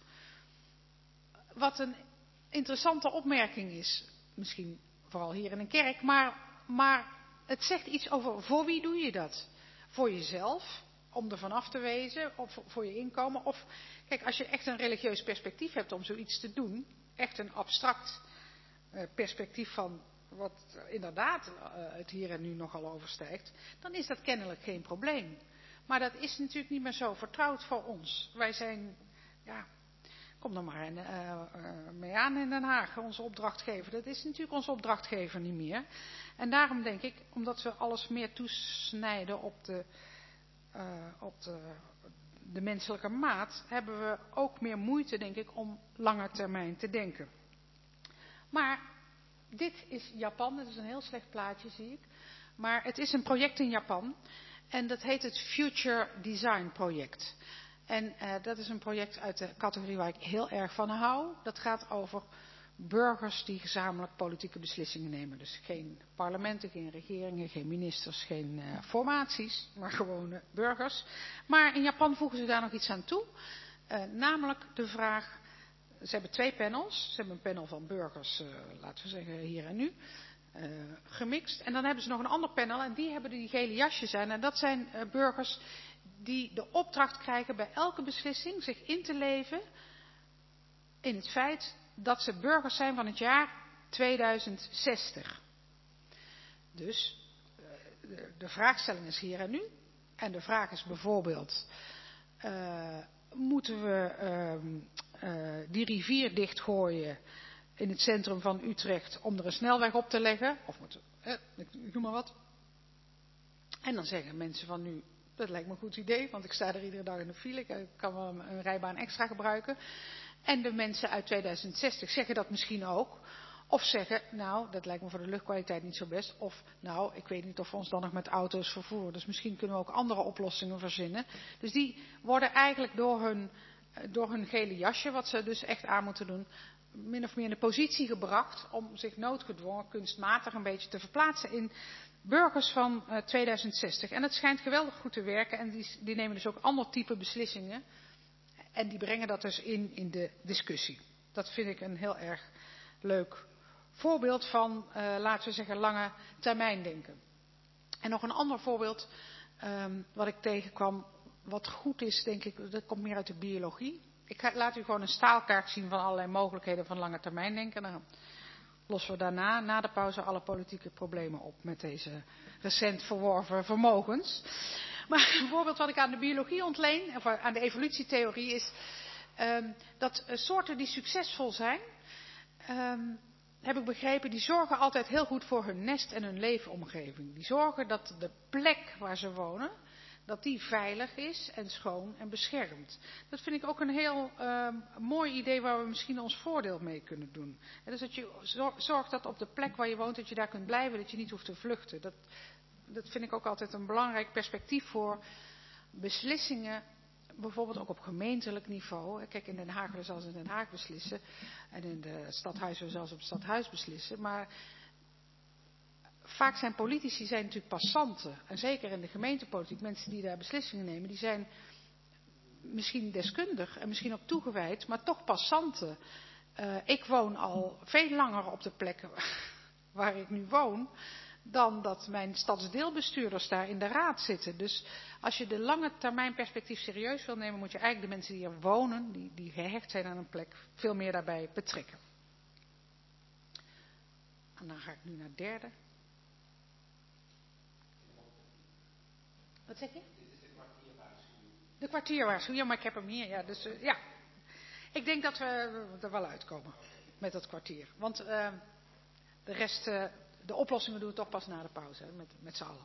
Wat een interessante opmerking is, misschien vooral hier in een kerk, maar, maar het zegt iets over voor wie doe je dat? Voor jezelf, om er vanaf te wezen, of voor je inkomen. Of, kijk, als je echt een religieus perspectief hebt om zoiets te doen, echt een abstract uh, perspectief van wat inderdaad uh, het hier en nu nogal overstijgt, dan is dat kennelijk geen probleem. Maar dat is natuurlijk niet meer zo vertrouwd voor ons. Wij zijn, ja, kom er maar in, uh, uh, mee aan in Den Haag, onze opdrachtgever. Dat is natuurlijk onze opdrachtgever niet meer. En daarom denk ik, omdat we alles meer toesnijden op de, uh, op de, de menselijke maat, hebben we ook meer moeite, denk ik, om lange termijn te denken. Maar dit is Japan, dit is een heel slecht plaatje, zie ik. Maar het is een project in Japan en dat heet het Future Design Project. En uh, dat is een project uit de categorie waar ik heel erg van hou. Dat gaat over burgers die gezamenlijk politieke beslissingen nemen. Dus geen parlementen, geen regeringen, geen ministers, geen uh, formaties, maar gewoon uh, burgers. Maar in Japan voegen ze daar nog iets aan toe. Uh, namelijk de vraag, ze hebben twee panels. Ze hebben een panel van burgers, uh, laten we zeggen hier en nu. Uh, gemixt. En dan hebben ze nog een ander panel en die hebben die gele jasjes aan. En dat zijn uh, burgers die de opdracht krijgen bij elke beslissing zich in te leven in het feit dat ze burgers zijn van het jaar tweeduizend zestig. Dus uh, de, de vraagstelling is hier en nu. En de vraag is bijvoorbeeld, uh, moeten we uh, uh, die rivier dichtgooien in het centrum van Utrecht om er een snelweg op te leggen? Of moeten we, eh, ik noem maar wat. En dan zeggen mensen van nu, dat lijkt me een goed idee, want ik sta er iedere dag in de file, ik kan wel een rijbaan extra gebruiken. En de mensen uit tweeduizend zestig zeggen dat misschien ook. Of zeggen, nou, dat lijkt me voor de luchtkwaliteit niet zo best. Of, nou, ik weet niet of we ons dan nog met auto's vervoeren. Dus misschien kunnen we ook andere oplossingen verzinnen. Dus die worden eigenlijk door hun, door hun gele jasje, wat ze dus echt aan moeten doen, min of meer in de positie gebracht om zich noodgedwongen, kunstmatig een beetje te verplaatsen in burgers van uh, tweeduizend zestig. En het schijnt geweldig goed te werken en die, die nemen dus ook ander type beslissingen. En die brengen dat dus in, in de discussie. Dat vind ik een heel erg leuk voorbeeld van, uh, laten we zeggen, lange termijn denken. En nog een ander voorbeeld um, wat ik tegenkwam, wat goed is, denk ik, dat komt meer uit de biologie. Ik ga, laat u gewoon een staalkaart zien van allerlei mogelijkheden van lange termijn denken. Dan lossen we daarna, na de pauze, alle politieke problemen op met deze recent verworven vermogens. Maar een voorbeeld wat ik aan de biologie ontleen, of aan de evolutietheorie, is um, dat uh, soorten die succesvol zijn, um, heb ik begrepen, die zorgen altijd heel goed voor hun nest en hun leefomgeving. Die zorgen dat de plek waar ze wonen, dat die veilig is en schoon en beschermd. Dat vind ik ook een heel uh, mooi idee waar we misschien ons voordeel mee kunnen doen. En dus dat je zorgt dat op de plek waar je woont, dat je daar kunt blijven, dat je niet hoeft te vluchten. Dat, dat vind ik ook altijd een belangrijk perspectief voor beslissingen, bijvoorbeeld ook op gemeentelijk niveau. Kijk, in Den Haag willen we zelfs in Den Haag beslissen. En in de stadhuis willen we zelfs op het stadhuis beslissen. Maar vaak zijn politici zijn natuurlijk passanten. En zeker in de gemeentepolitiek, mensen die daar beslissingen nemen, die zijn misschien deskundig en misschien ook toegewijd, maar toch passanten. Uh, ik woon al veel langer op de plek waar ik nu woon, dan dat mijn stadsdeelbestuurders daar in de raad zitten. Dus als je de lange termijn perspectief serieus wil nemen, moet je eigenlijk de mensen die er wonen, die, die gehecht zijn aan een plek, veel meer daarbij betrekken. En dan ga ik nu naar het derde. Wat zeg je? De kwartierwaarschuwing. Ja, maar ik heb hem hier. Ja, dus uh, ja. Ik denk dat we er wel uitkomen met dat kwartier. Want uh, de rest, uh, de oplossingen doen we toch pas na de pauze, hè, met, met z'n allen.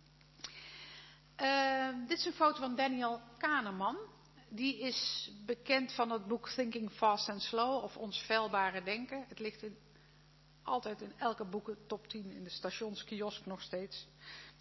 Uh, dit is een foto van Daniel Kahneman. Die is bekend van het boek Thinking Fast and Slow, of Ons feilbare denken. Het ligt in, altijd in elke boeken top tien in de stationskiosk nog steeds.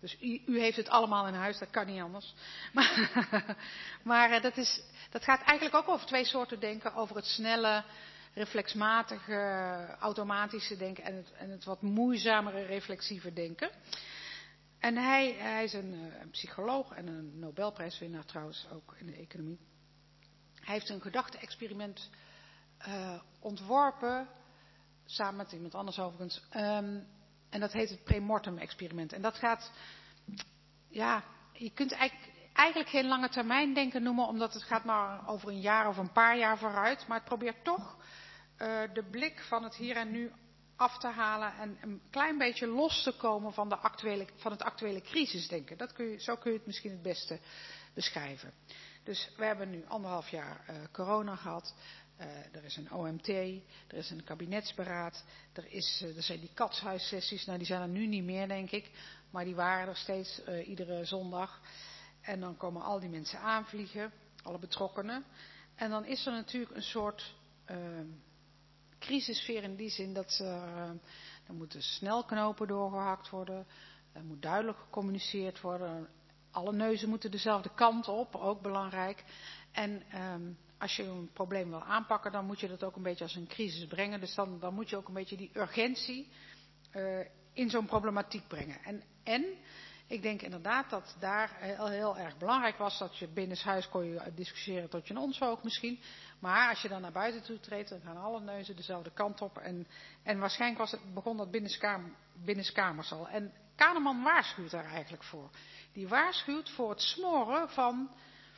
Dus u, u heeft het allemaal in huis, dat kan niet anders. Maar, maar uh, dat, is, dat gaat eigenlijk ook over twee soorten denken. Over het snelle, reflexmatige, automatische denken en het, en het wat moeizamere, reflexieve denken. En hij, hij is een, een psycholoog en een Nobelprijswinnaar trouwens, ook in de economie. Hij heeft een gedachte-experiment uh, ontworpen, samen met iemand anders overigens. Um, en dat heet het premortem-experiment. En dat gaat, ja, je kunt eigenlijk, eigenlijk geen lange termijn denken noemen, omdat het gaat maar over een jaar of een paar jaar vooruit. Maar het probeert toch uh, de blik van het hier en nu af te halen en een klein beetje los te komen van, de actuele, van het actuele crisisdenken. Dat kun je, zo kun je het misschien het beste beschrijven. Dus we hebben nu anderhalf jaar uh, corona gehad. Uh, er is een O M T, er is een kabinetsberaad, er, is, uh, er zijn die katshuissessies, nou die zijn er nu niet meer denk ik, maar die waren er steeds uh, iedere zondag. En dan komen al die mensen aanvliegen, alle betrokkenen. En dan is er natuurlijk een soort uh, crisissfeer in die zin dat uh, er moeten snelknopen doorgehakt worden, er moet duidelijk gecommuniceerd worden, alle neuzen moeten dezelfde kant op, ook belangrijk. En um, als je een probleem wil aanpakken, dan moet je dat ook een beetje als een crisis brengen. Dus dan, dan moet je ook een beetje die urgentie uh, in zo'n problematiek brengen. En, en ik denk inderdaad dat daar heel, heel erg belangrijk was dat je binnenshuis kon je discussiëren tot je ons oog misschien. Maar als je dan naar buiten toe treedt, dan gaan alle neuzen dezelfde kant op. En, en waarschijnlijk was het, begon dat binnenskamer, binnenskamers al. En Kahneman waarschuwt daar eigenlijk voor. Die waarschuwt voor het smoren van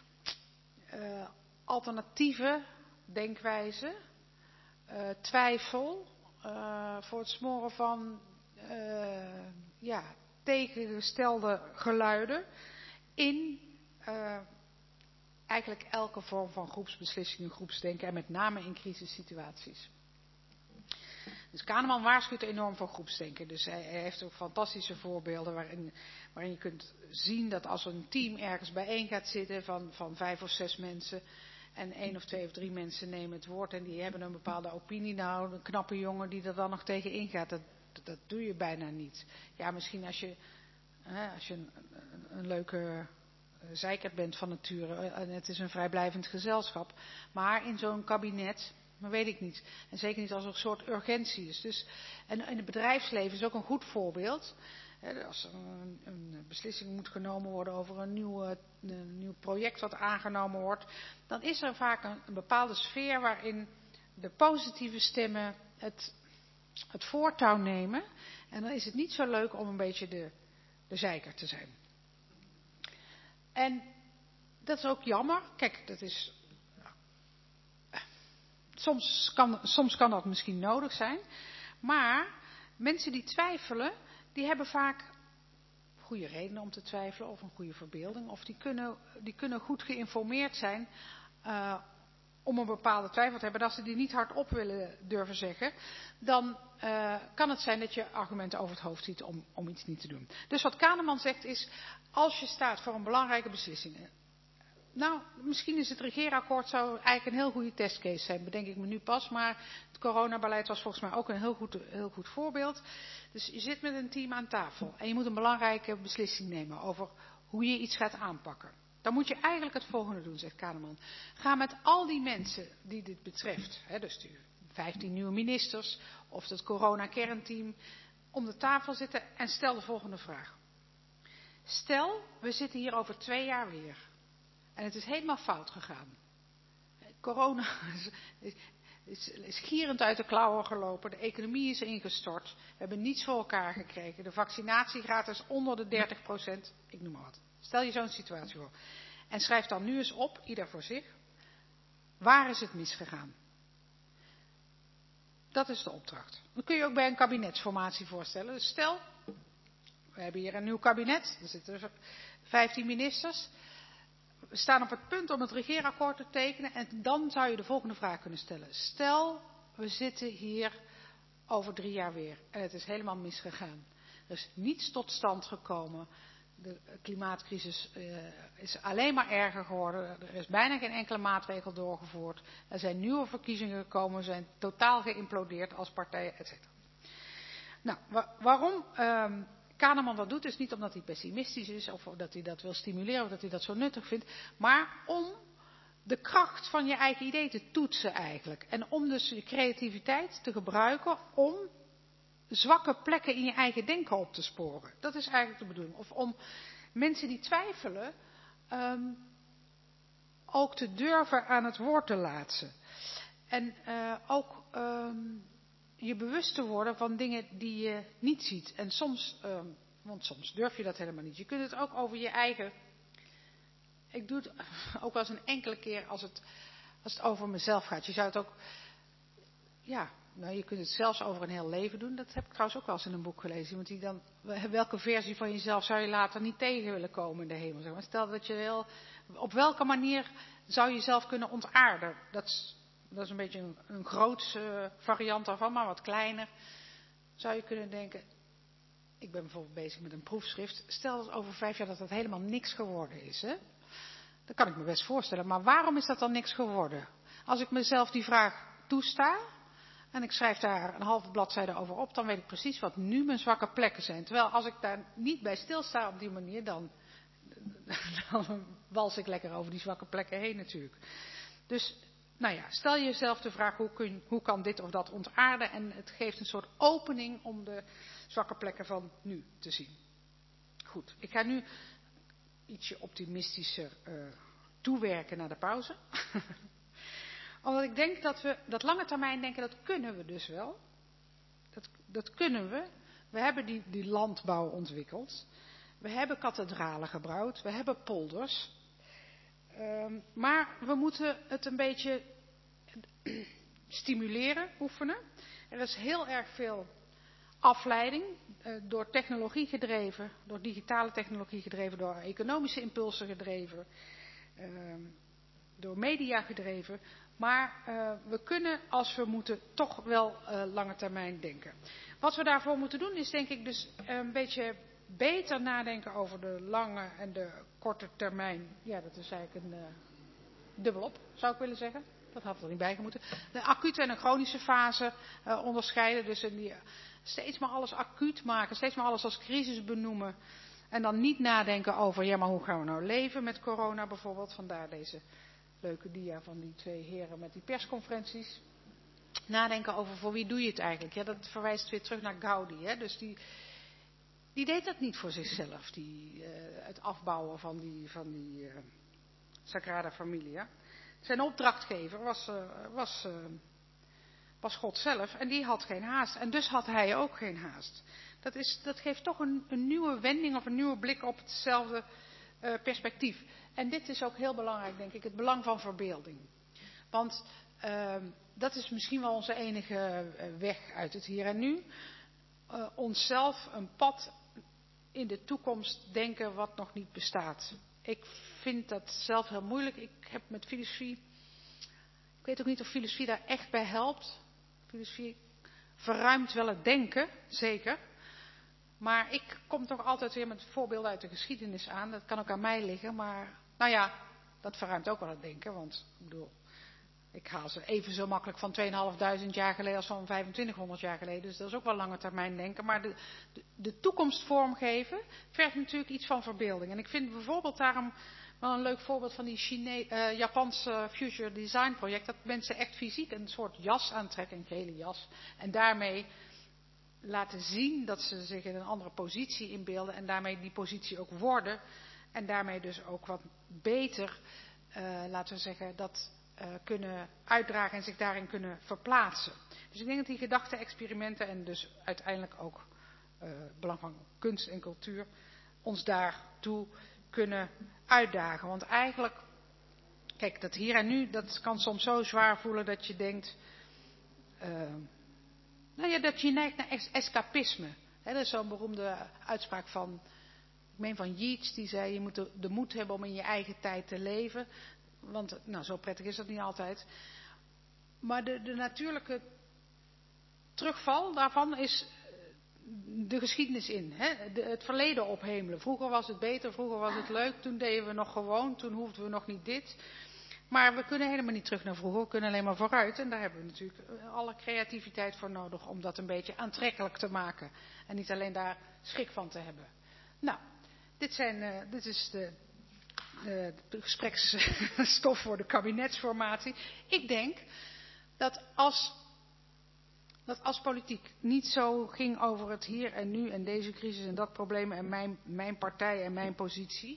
uh, alternatieve denkwijzen, uh, twijfel, uh, voor het smoren van uh, ja, tegengestelde geluiden in uh, eigenlijk elke vorm van groepsbeslissingen, groepsdenken en met name in crisissituaties. Dus Kahneman waarschuwt enorm voor groepsdenken. Dus hij, hij heeft ook fantastische voorbeelden waarin, waarin je kunt zien dat als een team ergens bijeen gaat zitten van, van vijf of zes mensen en één of twee of drie mensen nemen het woord en die hebben een bepaalde opinie. Nou, een knappe jongen die er dan nog tegen ingaat, dat, dat doe je bijna niet. Ja, misschien als je, hè, als je een, een, een leuke zeikert bent van nature en het is een vrijblijvend gezelschap. Maar in zo'n kabinet, maar weet ik niet. En zeker niet als er een soort urgentie is. Dus, en in het bedrijfsleven is ook een goed voorbeeld. Hè, als er een, een beslissing moet genomen worden over een nieuw, een nieuw project wat aangenomen wordt, dan is er vaak een, een bepaalde sfeer waarin de positieve stemmen het, het voortouw nemen. En dan is het niet zo leuk om een beetje de, de zeiker te zijn. En dat is ook jammer. Kijk, dat is... Soms kan, soms kan dat misschien nodig zijn. Maar mensen die twijfelen, die hebben vaak goede redenen om te twijfelen. Of een goede verbeelding. Of die kunnen, die kunnen goed geïnformeerd zijn uh, om een bepaalde twijfel te hebben. En als ze die niet hardop willen durven zeggen, dan uh, kan het zijn dat je argumenten over het hoofd ziet om, om iets niet te doen. Dus wat Kahneman zegt is, als je staat voor een belangrijke beslissing. Nou, misschien is het regeerakkoord zou eigenlijk een heel goede testcase zijn, bedenk ik me nu pas. Maar het coronabeleid was volgens mij ook een heel goed, heel goed voorbeeld. Dus je zit met een team aan tafel en je moet een belangrijke beslissing nemen over hoe je iets gaat aanpakken. Dan moet je eigenlijk het volgende doen, zegt Kahneman. Ga met al die mensen die dit betreft, hè, dus die vijftien nieuwe ministers of het corona-kernteam, om de tafel zitten en stel de volgende vraag. Stel, we zitten hier over twee jaar weer. En het is helemaal fout gegaan. Corona is, is, is gierend uit de klauwen gelopen. De economie is ingestort. We hebben niets voor elkaar gekregen. De vaccinatiegraad is onder de dertig procent. Ik noem maar wat. Stel je zo'n situatie voor. En schrijf dan nu eens op, ieder voor zich. Waar is het misgegaan? Dat is de opdracht. Dat kun je ook bij een kabinetsformatie voorstellen. Dus stel, we hebben hier een nieuw kabinet. Er zitten er vijftien ministers. We staan op het punt om het regeerakkoord te tekenen en dan zou je de volgende vraag kunnen stellen. Stel, we zitten hier over drie jaar weer en het is helemaal misgegaan. Er is niets tot stand gekomen. De klimaatcrisis uh, is alleen maar erger geworden. Er is bijna geen enkele maatregel doorgevoerd. Er zijn nieuwe verkiezingen gekomen, we zijn totaal geïmplodeerd als partijen, et cetera. Nou, wa- waarom... Uh, Kahneman dat doet, is niet omdat hij pessimistisch is of dat hij dat wil stimuleren of dat hij dat zo nuttig vindt, maar om de kracht van je eigen idee te toetsen eigenlijk. En om dus je creativiteit te gebruiken om zwakke plekken in je eigen denken op te sporen. Dat is eigenlijk de bedoeling. Of om mensen die twijfelen um, ook te durven aan het woord te laten. En uh, ook um, je bewust te worden van dingen die je niet ziet. En soms, um, want soms durf je dat helemaal niet. Je kunt het ook over je eigen... Ik doe het ook wel eens een enkele keer als het, als het over mezelf gaat. Je zou het ook... Ja, nou, je kunt het zelfs over een heel leven doen. Dat heb ik trouwens ook wel eens in een boek gelezen. Iemand die dan, welke versie van jezelf zou je later niet tegen willen komen in de hemel? Zeg maar. Stel dat je wel... Op welke manier zou je jezelf kunnen ontaarden? Dat is, dat is een beetje een, een grootse variant daarvan, maar wat kleiner. Zou je kunnen denken... Ik ben bijvoorbeeld bezig met een proefschrift. Stel dat over vijf jaar dat het helemaal niks geworden is. Hè? Dat kan ik me best voorstellen. Maar waarom is dat dan niks geworden? Als ik mezelf die vraag toesta... En ik schrijf daar een halve bladzijde over op, dan weet ik precies wat nu mijn zwakke plekken zijn. Terwijl als ik daar niet bij stilsta op die manier, dan, dan wals ik lekker over die zwakke plekken heen natuurlijk. Dus, nou ja, stel jezelf de vraag, hoe, kun, hoe kan dit of dat ontaarden? En het geeft een soort opening om de zwakke plekken van nu te zien. Goed, ik ga nu ietsje optimistischer uh, toewerken naar de pauze. Omdat ik denk dat we, dat lange termijn denken, dat kunnen we dus wel. Dat, dat kunnen we. We hebben die, die landbouw ontwikkeld. We hebben kathedralen gebouwd. We hebben polders. Um, maar we moeten het een beetje stimuleren, oefenen. Er is heel erg veel afleiding. Uh, door technologie gedreven. Door digitale technologie gedreven. Door economische impulsen gedreven. Uh, door media gedreven. Maar uh, we kunnen, als we moeten, toch wel uh, lange termijn denken. Wat we daarvoor moeten doen is denk ik dus een beetje beter nadenken over de lange en de korte termijn. Ja, dat is eigenlijk een uh, dubbelop, zou ik willen zeggen. Dat had er niet bij moeten. De acute en de chronische fase uh, onderscheiden. Dus in die, steeds maar alles acuut maken, steeds maar alles als crisis benoemen. En dan niet nadenken over, ja maar hoe gaan we nou leven met corona bijvoorbeeld. Vandaar deze... leuke dia van die twee heren met die persconferenties. Nadenken over voor wie doe je het eigenlijk. Ja, dat verwijst weer terug naar Gaudi. Hè? Dus die, die deed dat niet voor zichzelf. Die, uh, het afbouwen van die, van die uh, Sagrada Familia. Zijn opdrachtgever was, uh, was, uh, was God zelf. En die had geen haast. En dus had hij ook geen haast. Dat, is, dat geeft toch een, een nieuwe wending of een nieuwe blik op hetzelfde uh, perspectief. En dit is ook heel belangrijk, denk ik, het belang van verbeelding. Want uh, dat is misschien wel onze enige uh, weg uit het hier en nu. Uh, onszelf een pad in de toekomst denken wat nog niet bestaat. Ik vind dat zelf heel moeilijk. Ik heb met filosofie... Ik weet ook niet of filosofie daar echt bij helpt. Filosofie verruimt wel het denken, zeker. Maar ik kom toch altijd weer met voorbeelden uit de geschiedenis aan. Dat kan ook aan mij liggen, maar... Nou ja, dat verruimt ook wel het denken, want ik bedoel, ik haal ze even zo makkelijk van tweeënhalfduizend jaar geleden als van vijfentwintighonderd jaar geleden. Dus dat is ook wel lange termijn denken. Maar de, de, de toekomst vormgeven vergt natuurlijk iets van verbeelding. En ik vind bijvoorbeeld daarom wel een leuk voorbeeld van die Chine- uh, Japanse Future Design project. Dat mensen echt fysiek een soort jas aantrekken, een gele jas. En daarmee laten zien dat ze zich in een andere positie inbeelden. En daarmee die positie ook worden. En daarmee dus ook wat beter, uh, laten we zeggen, dat uh, kunnen uitdragen en zich daarin kunnen verplaatsen. Dus ik denk dat die gedachte-experimenten en dus uiteindelijk ook uh, belang van kunst en cultuur ons daartoe kunnen uitdagen. Want eigenlijk, kijk, dat hier en nu, dat kan soms zo zwaar voelen dat je denkt, uh, nou ja, dat je neigt naar es- escapisme. He, dat is zo'n beroemde uitspraak van... Ik meen van Yeats, die zei, je moet de, de moed hebben om in je eigen tijd te leven. Want, nou, zo prettig is dat niet altijd. Maar de, de natuurlijke terugval daarvan is de geschiedenis in. Hè? De, het verleden ophemelen. Vroeger was het beter, vroeger was het leuk. Toen deden we nog gewoon, toen hoefden we nog niet dit. Maar we kunnen helemaal niet terug naar vroeger, we kunnen alleen maar vooruit. En daar hebben we natuurlijk alle creativiteit voor nodig om dat een beetje aantrekkelijk te maken. En niet alleen daar schrik van te hebben. Nou, dit, zijn, uh, dit is de, de, de gespreksstof voor de kabinetsformatie. Ik denk dat als, dat als politiek niet zo ging over het hier en nu en deze crisis en dat probleem en mijn, mijn partij en mijn positie,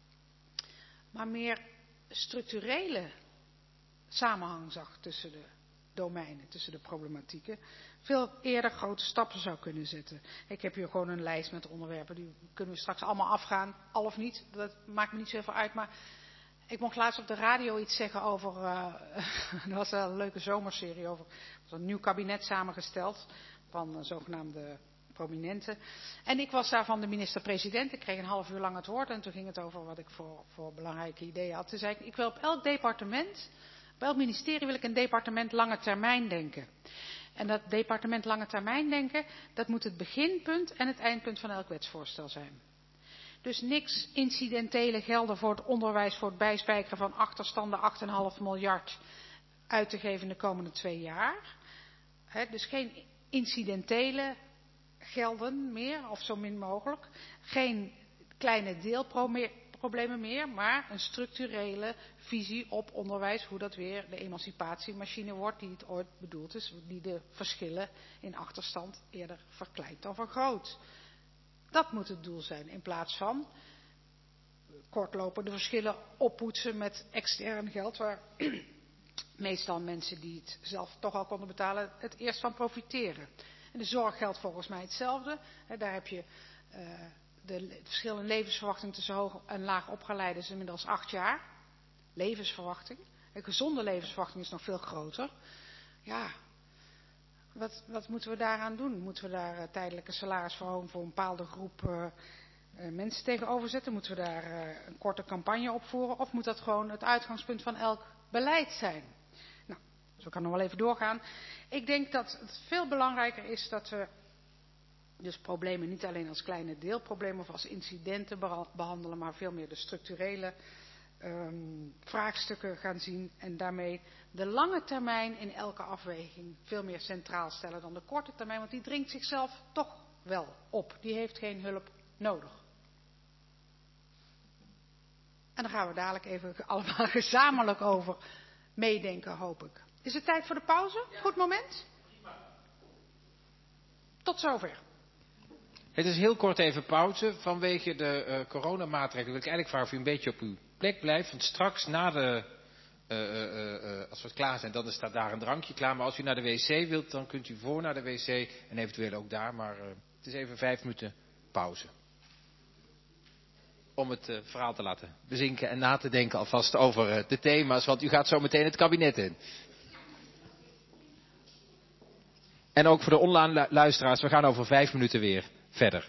maar meer structurele samenhang zag tussen de domeinen, tussen de problematieken, veel eerder grote stappen zou kunnen zetten. Ik heb hier gewoon een lijst met onderwerpen, die kunnen we straks allemaal afgaan, al of niet, dat maakt me niet zoveel uit, maar ik mocht laatst op de radio iets zeggen over, uh, dat was een leuke zomerserie over, een nieuw kabinet samengesteld van uh, zogenaamde prominenten. En ik was daar van de minister-president, ik kreeg een half uur lang het woord en toen ging het over wat ik voor, voor belangrijke ideeën had. Toen zei ik, ik wil op elk departement, op elk ministerie wil ik een departement lange termijn denken. En dat departement lange termijn denken, dat moet het beginpunt en het eindpunt van elk wetsvoorstel zijn. Dus niks incidentele gelden voor het onderwijs, voor het bijspijkeren van achterstanden acht komma vijf miljard uit te geven in de komende twee jaar. He, dus geen incidentele gelden meer, of zo min mogelijk. Geen kleine deelproblemen meer, maar een structurele visie op onderwijs, hoe dat weer de emancipatiemachine wordt die het ooit bedoeld is, die de verschillen in achterstand eerder verkleint dan vergroot. Dat moet het doel zijn, in plaats van kortlopende verschillen oppoetsen met extern geld, waar meestal mensen die het zelf toch al konden betalen het eerst van profiteren. En de zorg geldt volgens mij hetzelfde. Daar heb je uh, de verschil in levensverwachting tussen hoog en laag opgeleiden is inmiddels acht jaar. Levensverwachting. Een gezonde levensverwachting is nog veel groter. Ja, wat, wat moeten we daaraan doen? Moeten we daar uh, tijdelijke salarisverhoging voor een bepaalde groep uh, uh, mensen tegenover zetten? Moeten we daar uh, een korte campagne opvoeren? Of moet dat gewoon het uitgangspunt van elk beleid zijn? Nou, zo kan nog wel even doorgaan. Ik denk dat het veel belangrijker is dat we dus problemen niet alleen als kleine deelproblemen of als incidenten behandelen, maar veel meer de structurele um, vraagstukken gaan zien en daarmee de lange termijn in elke afweging veel meer centraal stellen dan de korte termijn, want die dringt zichzelf toch wel op. Die heeft geen hulp nodig. En daar gaan we dadelijk even allemaal gezamenlijk over meedenken, hoop ik. Is het tijd voor de pauze? Goed moment? Tot zover. Het is heel kort even pauze. Vanwege de uh, coronamaatregelen wil ik eigenlijk vragen of u een beetje op uw plek blijft. Want straks na de, uh, uh, uh, als we klaar zijn, dan staat daar een drankje klaar. Maar als u naar de wc wilt, dan kunt u voor naar de wc en eventueel ook daar. Maar uh, het is even vijf minuten pauze. Om het uh, verhaal te laten bezinken en na te denken alvast over uh, de thema's. Want u gaat zo meteen het kabinet in. En ook voor de online luisteraars, we gaan over vijf minuten weer verder.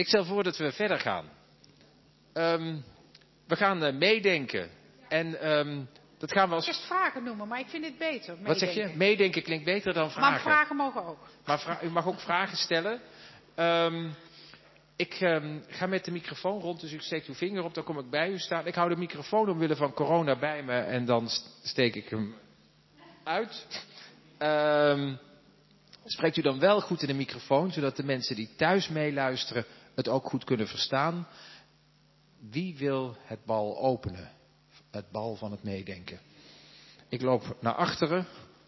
Ik stel voor dat we verder gaan. Um, we gaan uh, meedenken. En um, dat gaan we als... Eerst vragen noemen, maar ik vind dit beter. Meedenken. Wat zeg je? Meedenken klinkt beter dan vragen. Maar vragen mogen ook. Maar vra- u mag ook vragen stellen. Um, ik um, ga met de microfoon rond, dus u steekt uw vinger op, dan kom ik bij u staan. Ik hou de microfoon omwille van corona bij me en dan steek ik hem uit. Um, spreekt u dan wel goed in de microfoon, zodat de mensen die thuis meeluisteren het ook goed kunnen verstaan. Wie wil het bal openen? Het bal van het meedenken. Ik loop naar achteren.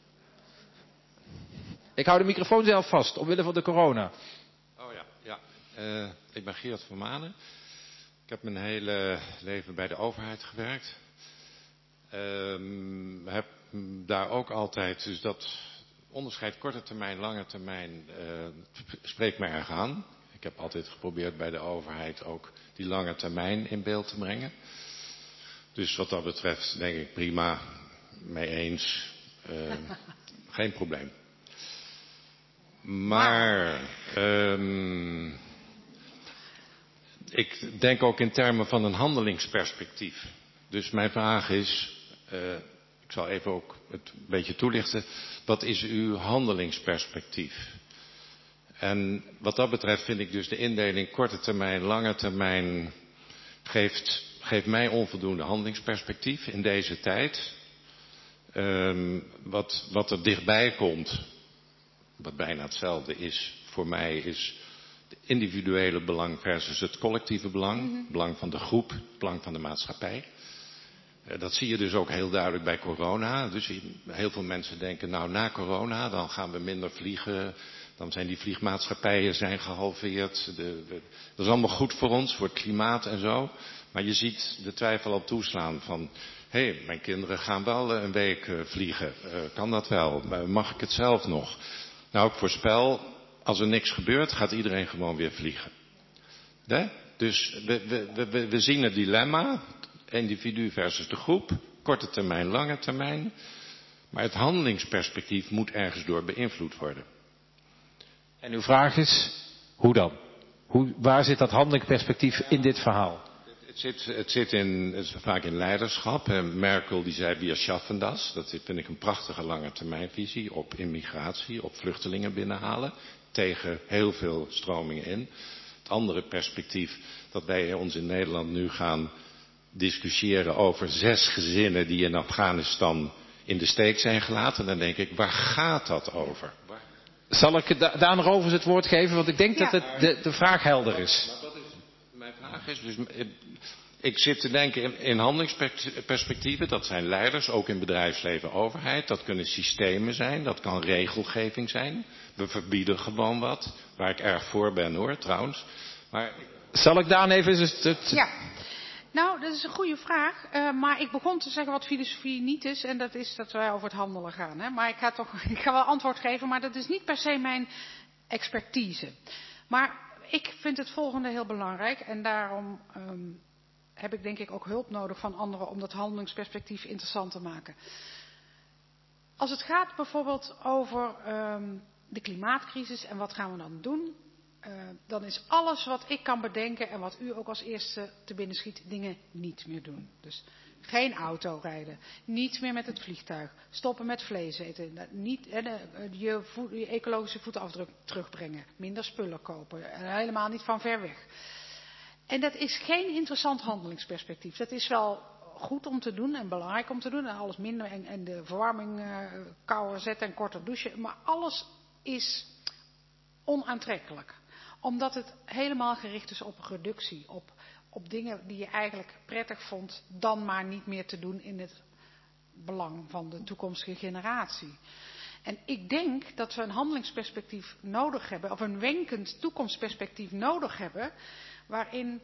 Ik hou de microfoon zelf vast, omwille van de corona. Oh ja, ja. Uh, ik ben Gerard van Manen. Ik heb mijn hele leven bij de overheid gewerkt. Uh, heb daar ook altijd, dus dat onderscheid korte termijn, lange termijn, uh, spreekt mij erg aan. Ik heb altijd geprobeerd bij de overheid ook die lange termijn in beeld te brengen. Dus wat dat betreft denk ik prima, mee eens, uh, geen probleem. Maar um, ik denk ook in termen van een handelingsperspectief. Dus mijn vraag is, uh, ik zal even ook het een beetje toelichten, wat is uw handelingsperspectief? En wat dat betreft vind ik dus de indeling korte termijn, lange termijn geeft, geeft mij onvoldoende handelingsperspectief in deze tijd. Um, wat, wat er dichtbij komt, wat bijna hetzelfde is voor mij, is het individuele belang versus het collectieve belang. Mm-hmm. Het belang van de groep, het belang van de maatschappij. Uh, dat zie je dus ook heel duidelijk bij corona. Dus heel veel mensen denken, nou na corona, dan gaan we minder vliegen. Dan zijn die vliegmaatschappijen zijn gehalveerd. De, de, dat is allemaal goed voor ons, voor het klimaat en zo. Maar je ziet de twijfel al toeslaan van, hé, hey, mijn kinderen gaan wel een week uh, vliegen. Uh, kan dat wel? Mag ik het zelf nog? Nou, ik voorspel, als er niks gebeurt, gaat iedereen gewoon weer vliegen. De? Dus we, we, we, we zien het dilemma, individu versus de groep, korte termijn, lange termijn. Maar het handelingsperspectief moet ergens door beïnvloed worden. En uw vraag is, hoe dan? Hoe, waar zit dat handelingsperspectief in dit verhaal? Het zit, het zit in, het is vaak in leiderschap. Merkel die zei, wir schaffen das. Dat vind ik een prachtige lange termijnvisie op immigratie, op vluchtelingen binnenhalen. Tegen heel veel stromingen in. Het andere perspectief dat wij ons in Nederland nu gaan discussiëren over zes gezinnen die in Afghanistan in de steek zijn gelaten. Dan denk ik, waar gaat dat over? Waar... Zal ik Daan Rovers het woord geven? Want ik denk ja. dat het, de, de vraag helder is. Maar dat is mijn vraag is, dus ik zit te denken in, in handelingsperspectieven. Dat zijn leiders, ook in bedrijfsleven, overheid. Dat kunnen systemen zijn, dat kan regelgeving zijn. We verbieden gewoon wat, waar ik erg voor ben hoor, trouwens. Maar... Zal ik Daan even... Het... Ja. Nou, dat is een goede vraag. Uh, maar ik begon te zeggen wat filosofie niet is. En dat is dat wij over het handelen gaan. Hè? Maar ik ga toch, ik ga wel antwoord geven. Maar dat is niet per se mijn expertise. Maar ik vind het volgende heel belangrijk. En daarom um, heb ik denk ik ook hulp nodig van anderen om dat handelingsperspectief interessant te maken. Als het gaat bijvoorbeeld over um, de klimaatcrisis en wat gaan we dan doen... Uh, dan is alles wat ik kan bedenken en wat u ook als eerste te binnen schiet, dingen niet meer doen. Dus geen auto rijden, niet meer met het vliegtuig, stoppen met vlees eten, niet, eh, de, je, voet, je ecologische voetafdruk terugbrengen, minder spullen kopen, en helemaal niet van ver weg. En dat is geen interessant handelingsperspectief. Dat is wel goed om te doen en belangrijk om te doen en alles minder en, en de verwarming uh, kouder zetten en korter douchen, maar alles is onaantrekkelijk. Omdat het helemaal gericht is op reductie. Op, op dingen die je eigenlijk prettig vond. Dan maar niet meer te doen in het belang van de toekomstige generatie. En ik denk dat we een handelingsperspectief nodig hebben. Of een wenkend toekomstperspectief nodig hebben. Waarin,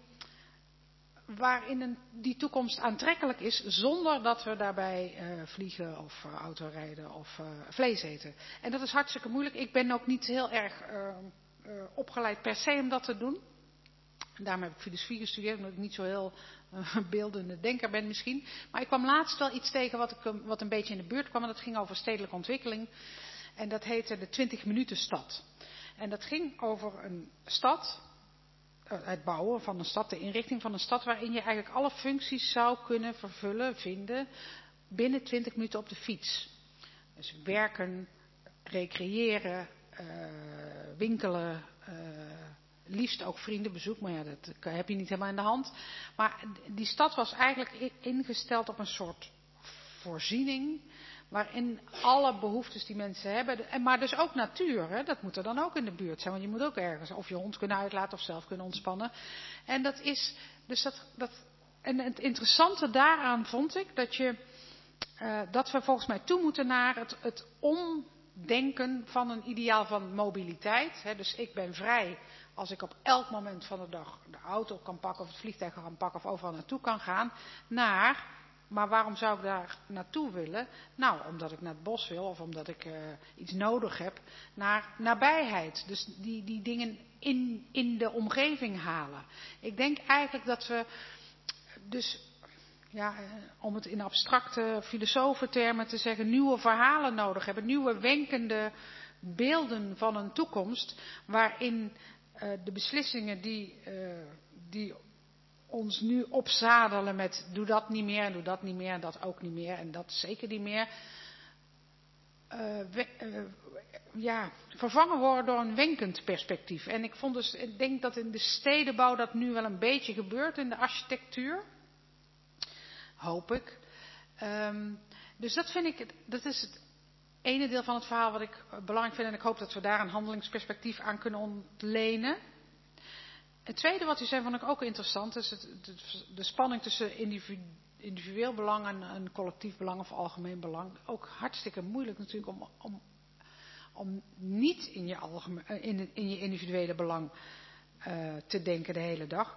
waarin een, die toekomst aantrekkelijk is. Zonder dat we daarbij uh, vliegen of uh, autorijden of uh, vlees eten. En dat is hartstikke moeilijk. Ik ben ook niet heel erg... Uh, Uh, opgeleid per se om dat te doen. Daarom heb ik filosofie gestudeerd, omdat ik niet zo heel uh, beeldende denker ben misschien. Maar ik kwam laatst wel iets tegen wat, ik, wat een beetje in de buurt kwam. En dat ging over stedelijke ontwikkeling. En dat heette de twintig minuten stad. En dat ging over een stad het bouwen van een stad, de inrichting van een stad waarin je eigenlijk alle functies zou kunnen vervullen, vinden, binnen twintig minuten op de fiets. Dus werken, recreëren, uh, winkelen, uh, liefst ook vriendenbezoek, maar ja, dat heb je niet helemaal in de hand. Maar die stad was eigenlijk ingesteld op een soort voorziening, waarin alle behoeftes die mensen hebben, en maar dus ook natuur, hè, dat moet er dan ook in de buurt zijn, want je moet ook ergens of je hond kunnen uitlaten of zelf kunnen ontspannen. En dat is, dus dat, dat en het interessante daaraan vond ik, dat je, uh, dat we volgens mij toe moeten naar het, het omdenken van een ideaal van mobiliteit. Hè, dus ik ben vrij als ik op elk moment van de dag de auto kan pakken of het vliegtuig kan pakken of overal naartoe kan gaan, naar... Maar waarom zou ik daar naartoe willen? Nou, omdat ik naar het bos wil of omdat ik uh, iets nodig heb. Naar nabijheid. Dus die, die dingen in, in de omgeving halen. Ik denk eigenlijk dat we dus, ja, om het in abstracte filosofentermen te zeggen, nieuwe verhalen nodig hebben. Nieuwe wenkende beelden van een toekomst. Waarin uh, de beslissingen die, uh, die ons nu opzadelen met doe dat niet meer en doe dat niet meer en dat ook niet meer en dat zeker niet meer. Uh, we, uh, ja, vervangen worden door een wenkend perspectief. En ik vond dus, ik denk dat in de stedenbouw dat nu wel een beetje gebeurt in de architectuur. Hoop ik. Um, dus dat vind ik, dat is het ene deel van het verhaal wat ik belangrijk vind en ik hoop dat we daar een handelingsperspectief aan kunnen ontlenen. Het tweede wat u zei vond ik ook interessant, is het, de, de spanning tussen individu, individueel belang en, en collectief belang of algemeen belang. Ook hartstikke moeilijk natuurlijk om, om, om niet in je, algemeen, in, in je individuele belang uh, te denken de hele dag.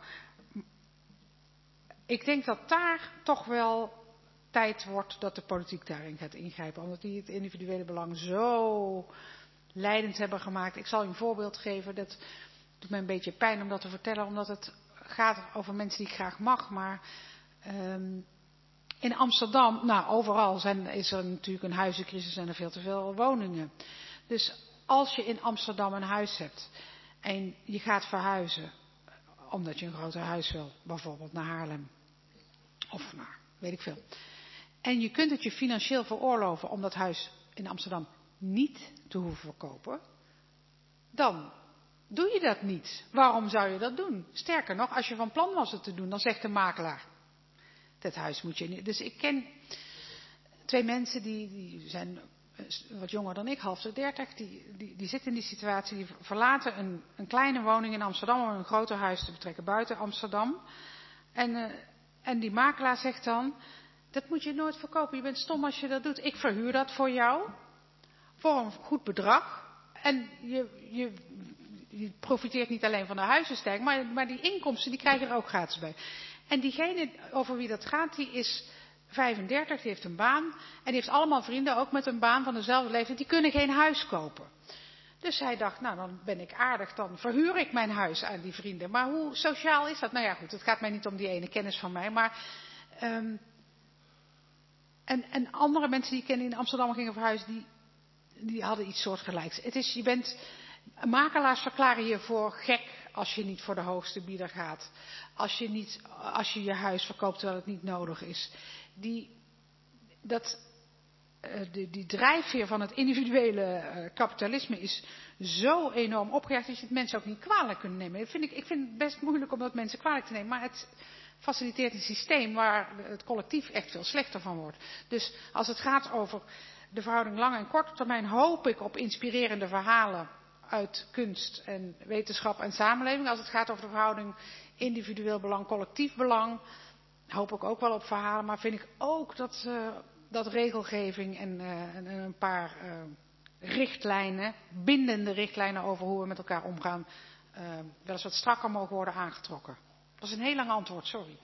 Ik denk dat daar toch wel tijd wordt dat de politiek daarin gaat ingrijpen, omdat die het individuele belang zo leidend hebben gemaakt. Ik zal u een voorbeeld geven, dat doet mij een beetje pijn om dat te vertellen, omdat het gaat over mensen die ik graag mag. Maar um, in Amsterdam, nou overal zijn, is er natuurlijk een huizencrisis en er veel te veel woningen. Dus als je in Amsterdam een huis hebt en je gaat verhuizen, omdat je een groter huis wil, bijvoorbeeld naar Haarlem of naar, weet ik veel. En je kunt het je financieel veroorloven om dat huis in Amsterdam niet te hoeven verkopen, dan doe je dat niet. Waarom zou je dat doen? Sterker nog, als je van plan was het te doen, dan zegt de makelaar, dat huis moet je niet. Dus ik ken twee mensen die, die zijn wat jonger dan ik, half de dertig, die, die, die zitten in die situatie, die verlaten een, een kleine woning in Amsterdam om een groter huis te betrekken buiten Amsterdam. En, uh, en die makelaar zegt dan, dat moet je nooit verkopen, je bent stom als je dat doet. Ik verhuur dat voor jou, voor een goed bedrag. En je, je, je profiteert niet alleen van de huizenstijging, maar, maar die inkomsten die krijg je er ook gratis bij. En diegene over wie dat gaat, die is vijfendertig, die heeft een baan. En die heeft allemaal vrienden, ook met een baan van dezelfde leeftijd, die kunnen geen huis kopen. Dus hij dacht, nou dan ben ik aardig, dan verhuur ik mijn huis aan die vrienden. Maar hoe sociaal is dat? Nou ja goed, het gaat mij niet om die ene kennis van mij, maar... Um, en, en andere mensen die ik ken die in Amsterdam gingen verhuizen, die, die hadden iets soortgelijks. Het is, je bent, makelaars verklaren je voor gek als je niet voor de hoogste bieder gaat. Als je, niet, als je je huis verkoopt terwijl het niet nodig is. Die, dat, uh, die, die drijfveer van het individuele uh, kapitalisme is zo enorm opgejaagd dat je het mensen ook niet kwalijk kunt nemen. Dat vind ik, ik vind het best moeilijk om dat mensen kwalijk te nemen, maar het faciliteert een systeem waar het collectief echt veel slechter van wordt. Dus als het gaat over de verhouding lange en korte termijn, hoop ik op inspirerende verhalen uit kunst en wetenschap en samenleving. Als het gaat over de verhouding individueel belang, collectief belang, hoop ik ook wel op verhalen. Maar vind ik ook dat, uh, dat regelgeving en, uh, en een paar uh, richtlijnen, bindende richtlijnen over hoe we met elkaar omgaan, uh, wel eens wat strakker mogen worden aangetrokken. Dat is een heel lang antwoord, sorry.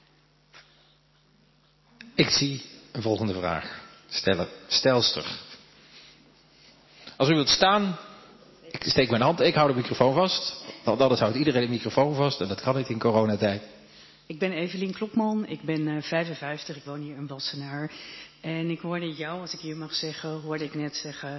Ik zie een volgende vraag. Steller, stelster. Als u wilt staan, ik steek mijn hand, ik hou de microfoon vast. Want anders houdt iedereen de microfoon vast en dat kan niet in coronatijd. Ik ben Evelien Klopman, ik ben uh, vijfenvijftig, ik woon hier in Wassenaar. En ik hoorde jou, als ik hier mag zeggen, hoorde ik net zeggen,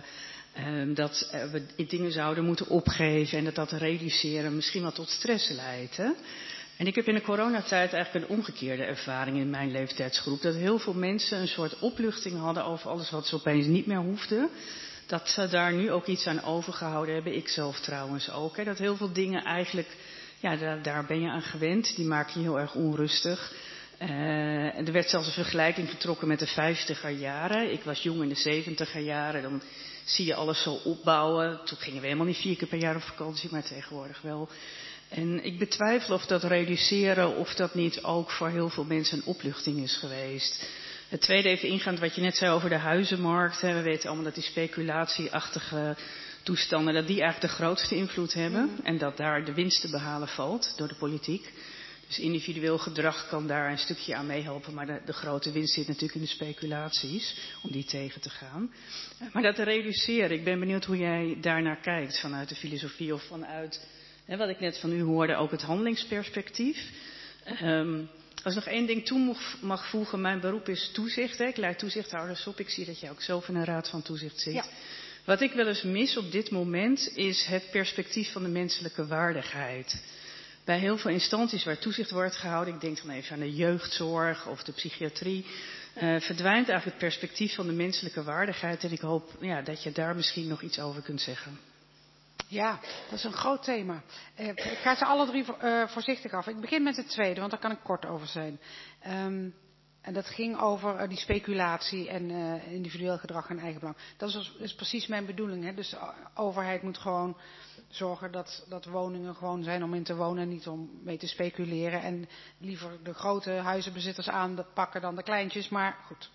Uh, dat uh, we dingen zouden moeten opgeven en dat dat reduceren misschien wel tot stress leidt. Hè? En ik heb in de coronatijd eigenlijk een omgekeerde ervaring in mijn leeftijdsgroep. Dat heel veel mensen een soort opluchting hadden over alles wat ze opeens niet meer hoefden. Dat ze daar nu ook iets aan overgehouden hebben. Ik zelf trouwens ook. Hè? Dat heel veel dingen eigenlijk, ja, daar, daar ben je aan gewend. Die maken je heel erg onrustig. Uh, en er werd zelfs een vergelijking getrokken met de vijftiger jaren. Ik was jong in de zeventiger jaren. Dan zie je alles zo opbouwen. Toen gingen we helemaal niet vier keer per jaar op vakantie, maar tegenwoordig wel. En ik betwijfel of dat reduceren, of dat niet ook voor heel veel mensen een opluchting is geweest. Het tweede even ingaand wat je net zei over de huizenmarkt. Hè. We weten allemaal dat die speculatieachtige toestanden, dat die eigenlijk de grootste invloed hebben. Mm-hmm. En dat daar de winst te behalen valt door de politiek. Dus individueel gedrag kan daar een stukje aan meehelpen. Maar de, de grote winst zit natuurlijk in de speculaties, om die tegen te gaan. Maar dat te reduceren, ik ben benieuwd hoe jij daarnaar kijkt vanuit de filosofie of vanuit, hè, wat ik net van u hoorde, ook het handelingsperspectief. Um, Als ik nog één ding toe mag voegen, mijn beroep is toezicht. Hè. Ik leid toezichthouders op. Ik zie dat jij ook zelf in een raad van toezicht zit. Ja. Wat ik wel eens mis op dit moment is het perspectief van de menselijke waardigheid. Bij heel veel instanties waar toezicht wordt gehouden, ik denk dan even aan de jeugdzorg of de psychiatrie, uh, verdwijnt eigenlijk het perspectief van de menselijke waardigheid. En ik hoop ja, dat je daar misschien nog iets over kunt zeggen. Ja, dat is een groot thema. Uh, ik ga ze alle drie uh, voorzichtig af. Ik begin met het tweede, want daar kan ik kort over zijn. Um, en dat ging over uh, die speculatie en uh, individueel gedrag en eigenbelang. Dat is, is precies mijn bedoeling. Hè? Dus de overheid moet gewoon zorgen dat, dat woningen gewoon zijn om in te wonen en niet om mee te speculeren. En liever de grote huizenbezitters aanpakken dan de kleintjes, maar goed.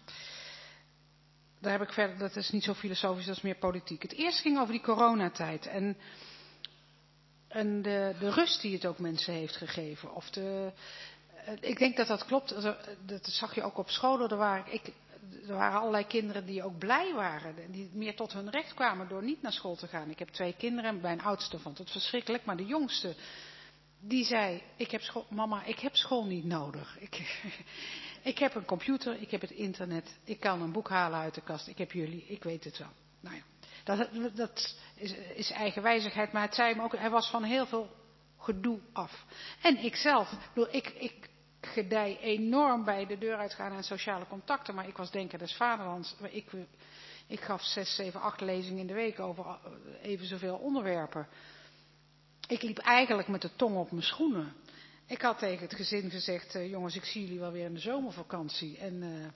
Daar heb ik verder, dat is niet zo filosofisch, dat is meer politiek. Het eerste ging over die coronatijd en, en de, de rust die het ook mensen heeft gegeven. Of de, ik denk dat dat klopt, dat zag je ook op scholen. Er waren, ik, er waren allerlei kinderen die ook blij waren, die meer tot hun recht kwamen door niet naar school te gaan. Ik heb twee kinderen en mijn oudste vond het verschrikkelijk, maar de jongste, die zei, ik heb school, mama, ik heb school niet nodig. Ik, ik heb een computer, ik heb het internet, ik kan een boek halen uit de kast, ik heb jullie, ik weet het wel. Nou ja, dat, dat is, is eigenwijzigheid, maar het zei hem ook, hij was van heel veel gedoe af. En ikzelf, ik, ik gedij enorm bij de deur uitgaan aan sociale contacten, maar ik was denker des vaderlands. Ik, ik gaf zes, zeven, acht lezingen in de week over even zoveel onderwerpen. Ik liep eigenlijk met de tong op mijn schoenen. Ik had tegen het gezin gezegd, uh, jongens, ik zie jullie wel weer in de zomervakantie. En uh,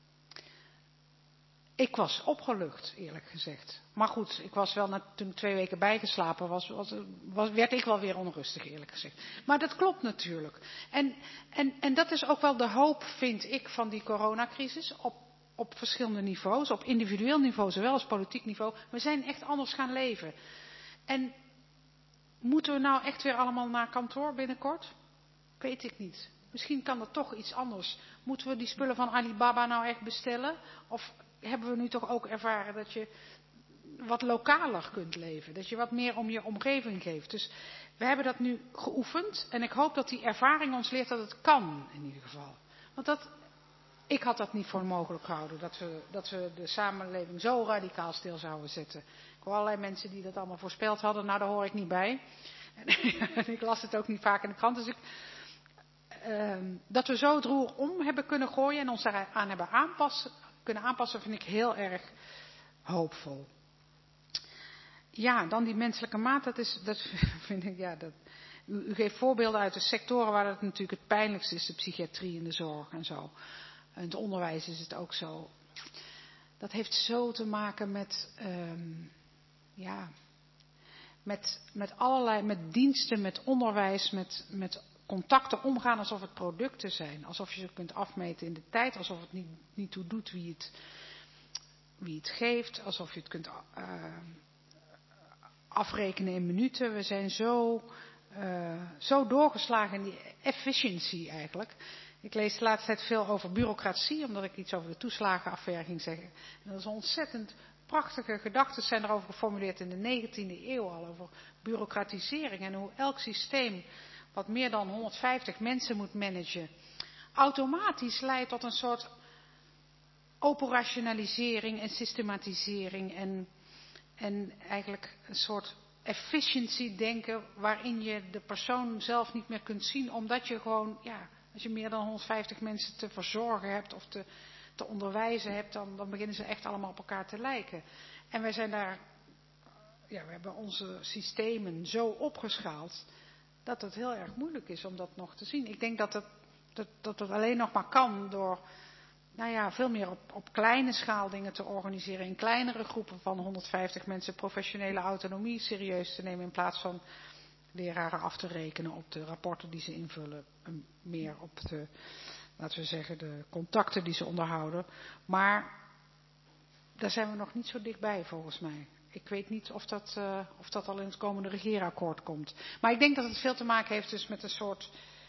ik was opgelucht, eerlijk gezegd. Maar goed, ik was wel, na, toen ik twee weken bijgeslapen was, was, was, werd ik wel weer onrustig, eerlijk gezegd. Maar dat klopt natuurlijk. En, en, en dat is ook wel de hoop, vind ik, van die coronacrisis. Op, op verschillende niveaus, op individueel niveau, zowel als politiek niveau. We zijn echt anders gaan leven. En moeten we nou echt weer allemaal naar kantoor binnenkort? Weet ik niet. Misschien kan dat toch iets anders. Moeten we die spullen van Alibaba nou echt bestellen? Of hebben we nu toch ook ervaren dat je wat lokaler kunt leven? Dat je wat meer om je omgeving geeft. Dus we hebben dat nu geoefend. En ik hoop dat die ervaring ons leert dat het kan, in ieder geval. Want dat, ik had dat niet voor mogelijk gehouden. Dat we, dat we de samenleving zo radicaal stil zouden zetten. Ik hoor allerlei mensen die dat allemaal voorspeld hadden. Nou, daar hoor ik niet bij. En ik las het ook niet vaak in de krant. Dus ik... Uh, dat we zo het roer om hebben kunnen gooien en ons daaraan hebben aanpassen, kunnen aanpassen, vind ik heel erg hoopvol. Ja, dan die menselijke maat, dat is, dat vind ik, ja, dat, u, u geeft voorbeelden uit de sectoren waar het natuurlijk het pijnlijkste is, de psychiatrie en de zorg en zo. En het onderwijs is het ook zo. Dat heeft zo te maken met, um, ja, met, met allerlei, met diensten, met onderwijs, met, met contacten omgaan alsof het producten zijn. Alsof je ze kunt afmeten in de tijd. Alsof het niet, niet toe doet wie het, wie het geeft. Alsof je het kunt uh, afrekenen in minuten. We zijn zo, uh, zo doorgeslagen in die efficiency eigenlijk. Ik lees de laatste tijd veel over bureaucratie. Omdat ik iets over de toeslagenaffaire ging zeggen. En dat is ontzettend prachtige gedachten zijn erover geformuleerd in de negentiende eeuw al. Over bureaucratisering en hoe elk systeem wat meer dan honderdvijftig mensen moet managen, automatisch leidt tot een soort operationalisering en systematisering en En eigenlijk een soort efficiency denken waarin je de persoon zelf niet meer kunt zien. Omdat je gewoon, ja, als je meer dan honderdvijftig mensen te verzorgen hebt of te, te onderwijzen hebt, dan, dan beginnen ze echt allemaal op elkaar te lijken. En wij zijn daar, ja, we hebben onze systemen zo opgeschaald dat het heel erg moeilijk is om dat nog te zien. Ik denk dat het, dat, dat het alleen nog maar kan door, nou ja, veel meer op, op kleine schaal dingen te organiseren. In kleinere groepen van honderdvijftig mensen professionele autonomie serieus te nemen. In plaats van leraren af te rekenen op de rapporten die ze invullen. En meer op de, laten we zeggen, de contacten die ze onderhouden. Maar daar zijn we nog niet zo dichtbij volgens mij. Ik weet niet of dat, uh, of dat al in het komende regeerakkoord komt. Maar ik denk dat het veel te maken heeft dus met een soort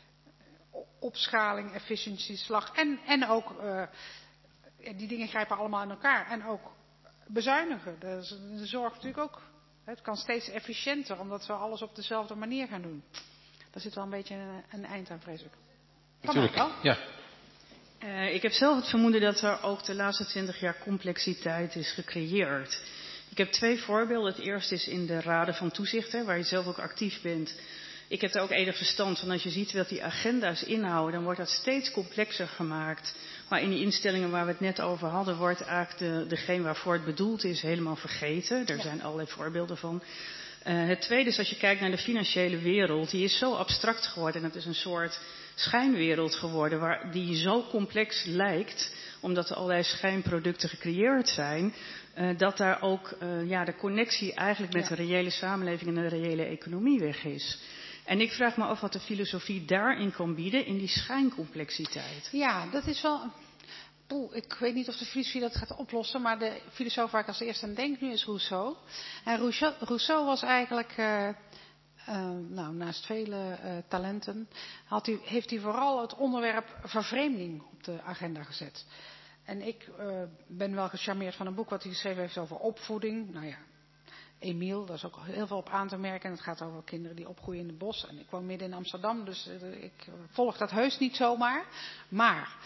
opschaling, efficiency, slag. En, en ook, uh, die dingen grijpen allemaal in elkaar. En ook bezuinigen. De, de zorg natuurlijk ook. Het kan steeds efficiënter, omdat we alles op dezelfde manier gaan doen. Daar zit wel een beetje een, een eind aan, vrees ik. Natuurlijk, ja. Uh, ik heb zelf het vermoeden dat er ook de laatste twintig jaar complexiteit is gecreëerd. Ik heb twee voorbeelden. Het eerste is in de raden van toezicht, hè, waar je zelf ook actief bent. Ik heb er ook enig verstand van. Als je ziet wat die agenda's inhouden, dan wordt dat steeds complexer gemaakt. Maar in die instellingen waar we het net over hadden, wordt eigenlijk de, degene waarvoor het bedoeld is helemaal vergeten. Er zijn allerlei voorbeelden van. Uh, het tweede is als je kijkt naar de financiële wereld. Die is zo abstract geworden. En dat is een soort schijnwereld geworden waar, die zo complex lijkt. Omdat er allerlei schijnproducten gecreëerd zijn. Uh, dat daar ook uh, ja, de connectie eigenlijk met Ja. de reële samenleving en de reële economie weg is. En ik vraag me af wat de filosofie daarin kan bieden, in die schijncomplexiteit. Ja, dat is wel. Poeh, ik weet niet of de filosofie dat gaat oplossen, maar de filosoof waar ik als eerste aan denk nu is Rousseau. En Rousseau, Rousseau was eigenlijk, uh, uh, nou, naast vele uh, talenten, had hij, heeft hij vooral het onderwerp vervreemding op de agenda gezet. En ik uh, ben wel gecharmeerd van een boek wat hij geschreven heeft over opvoeding. Nou ja, Emiel, daar is ook heel veel op aan te merken. En het gaat over kinderen die opgroeien in het bos. En ik woon midden in Amsterdam, dus uh, ik volg dat heus niet zomaar. Maar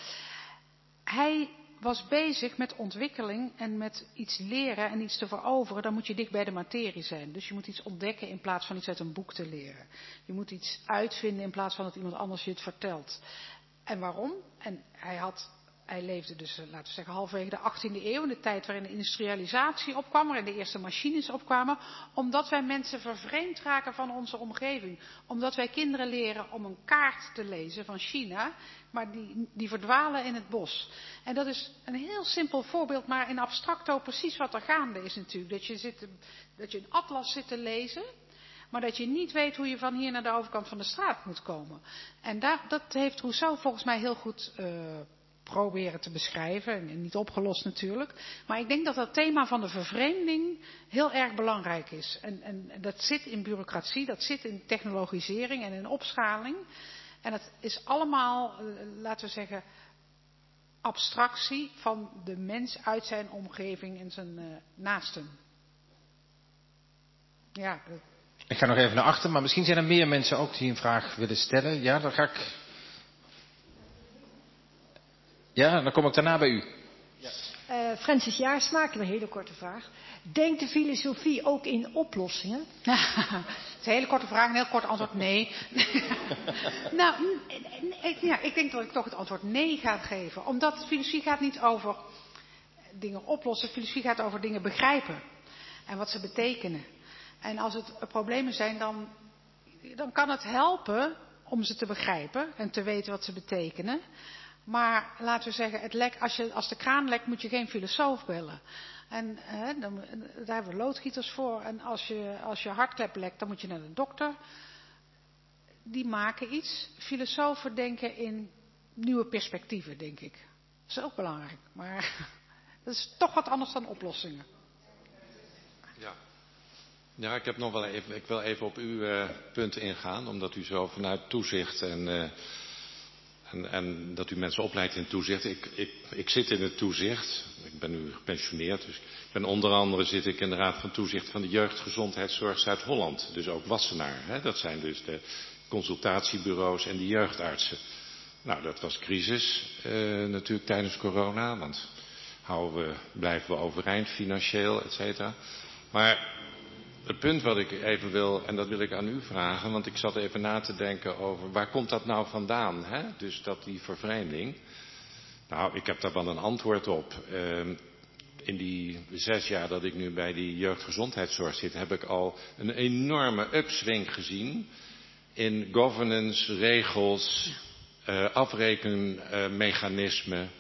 hij was bezig met ontwikkeling en met iets leren en iets te veroveren. Dan moet je dicht bij de materie zijn. Dus je moet iets ontdekken in plaats van iets uit een boek te leren. Je moet iets uitvinden in plaats van dat iemand anders je het vertelt. En waarom? En hij had... Hij leefde dus, laten we zeggen, halverwege de achttiende eeuw, in de tijd waarin de industrialisatie opkwam, waarin de eerste machines opkwamen, omdat wij mensen vervreemd raken van onze omgeving. Omdat wij kinderen leren om een kaart te lezen van China, maar die, die verdwalen in het bos. En dat is een heel simpel voorbeeld, maar in abstracto precies wat er gaande is natuurlijk. Dat je, zit, dat je een atlas zit te lezen, maar dat je niet weet hoe je van hier naar de overkant van de straat moet komen. En daar, dat heeft Rousseau volgens mij heel goed uh, proberen te beschrijven. En niet opgelost natuurlijk. Maar ik denk dat dat thema van de vervreemding heel erg belangrijk is. En, en dat zit in bureaucratie, dat zit in technologisering en in opschaling. En dat is allemaal, laten we zeggen, abstractie van de mens uit zijn omgeving en zijn uh, naasten. Ja. Ik ga nog even naar achter, maar misschien zijn er meer mensen ook die een vraag willen stellen. Ja, dan ga ik... Ja, dan kom ik daarna bij u. Ja. Uh, Francis Jaarsma, ik heb een hele korte vraag. Denkt de filosofie ook in oplossingen? Het is een hele korte vraag, een heel kort antwoord nee. Nou, ja, ik denk dat ik toch het antwoord nee ga geven. Omdat filosofie gaat niet over dingen oplossen. Filosofie gaat over dingen begrijpen. En wat ze betekenen. En als het problemen zijn, dan, dan kan het helpen om ze te begrijpen. En te weten wat ze betekenen. Maar laten we zeggen, het lek, als, je, als de kraan lekt moet je geen filosoof bellen. En hè, dan, daar hebben we loodgieters voor. En als je, als je hartklep lekt, dan moet je naar de dokter. Die maken iets. Filosofen denken in nieuwe perspectieven, denk ik. Dat is ook belangrijk. Maar dat is toch wat anders dan oplossingen. Ja. Ja, ik heb nog wel even, ik wil even op uw uh, punt ingaan. Omdat u zo vanuit toezicht en... Uh, En, en dat u mensen opleidt in toezicht. Ik, ik, ik zit in het toezicht. Ik ben nu gepensioneerd. Dus ik ben onder andere zit ik in de Raad van Toezicht van de Jeugdgezondheidszorg Zuid-Holland. Dus ook Wassenaar. Hè? Dat zijn dus de consultatiebureaus en de jeugdartsen. Nou, dat was crisis uh, natuurlijk tijdens corona. Want houden we, blijven we overeind financieel, et cetera. Maar het punt wat ik even wil, en dat wil ik aan u vragen, want ik zat even na te denken over waar komt dat nou vandaan, hè? Dus dat die vervreemding. Nou, ik heb daar wel een antwoord op. Uh, in die zes jaar dat ik nu bij die jeugdgezondheidszorg zit, heb ik al een enorme upswing gezien in governance, regels, uh, afrekenmechanismen.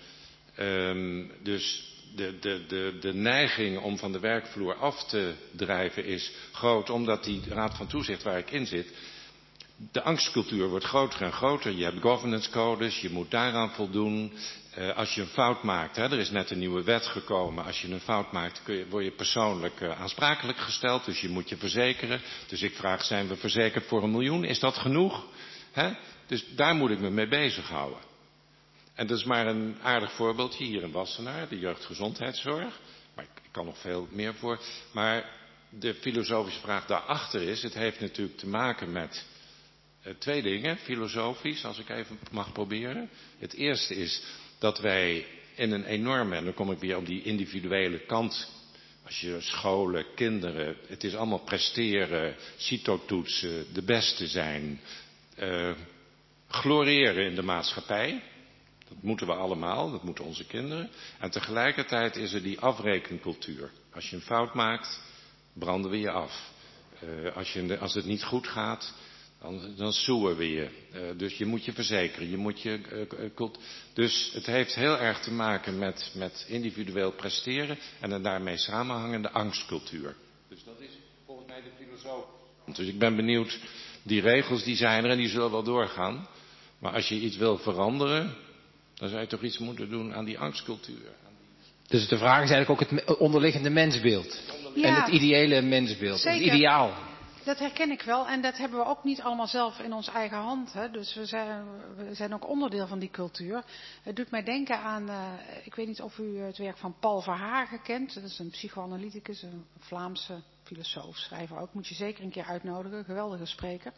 Uh, dus de, de, de, de neiging om van de werkvloer af te drijven is groot, omdat die raad van toezicht waar ik in zit, de angstcultuur wordt groter en groter. Je hebt governance codes, je moet daaraan voldoen. Uh, als je een fout maakt, hè, er is net een nieuwe wet gekomen. Als je een fout maakt, kun je, word je persoonlijk uh, aansprakelijk gesteld. Dus je moet je verzekeren. Dus ik vraag, zijn we verzekerd voor een miljoen? Is dat genoeg? Hè? Dus daar moet ik me mee bezighouden. En dat is maar een aardig voorbeeldje hier in Wassenaar, de jeugdgezondheidszorg. Maar ik, ik kan nog veel meer voor. Maar de filosofische vraag daarachter is, het heeft natuurlijk te maken met uh, twee dingen, filosofisch, als ik even mag proberen. Het eerste is dat wij in een enorme, en dan kom ik weer op die individuele kant, als je scholen, kinderen, het is allemaal presteren, CITO-toetsen, de beste zijn, uh, gloriëren in de maatschappij. Dat moeten we allemaal, dat moeten onze kinderen. En tegelijkertijd is er die afrekencultuur. Als je een fout maakt, branden we je af. Uh, als, je, als het niet goed gaat, dan, dan soeën we je. Uh, dus je moet je verzekeren, je moet je... Uh, kult... Dus het heeft heel erg te maken met, met individueel presteren en een daarmee samenhangende angstcultuur. Dus dat is volgens mij de filosoof. Dus ik ben benieuwd, die regels die zijn er en die zullen wel doorgaan. Maar als je iets wil veranderen, dan zou je toch iets moeten doen aan die angstcultuur. Dus de vraag is eigenlijk ook het onderliggende mensbeeld. Ja, en het ideële mensbeeld, zeker. Het ideaal. Dat herken ik wel en dat hebben we ook niet allemaal zelf in onze eigen hand. Hè. Dus we zijn, we zijn ook onderdeel van die cultuur. Het doet mij denken aan, uh, ik weet niet of u het werk van Paul Verhagen kent. Dat is een psychoanalyticus, een Vlaamse filosoof, schrijver ook. Moet je zeker een keer uitnodigen, geweldige spreker.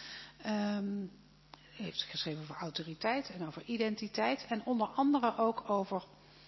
Um, Hij heeft geschreven over autoriteit en over identiteit. En onder andere ook over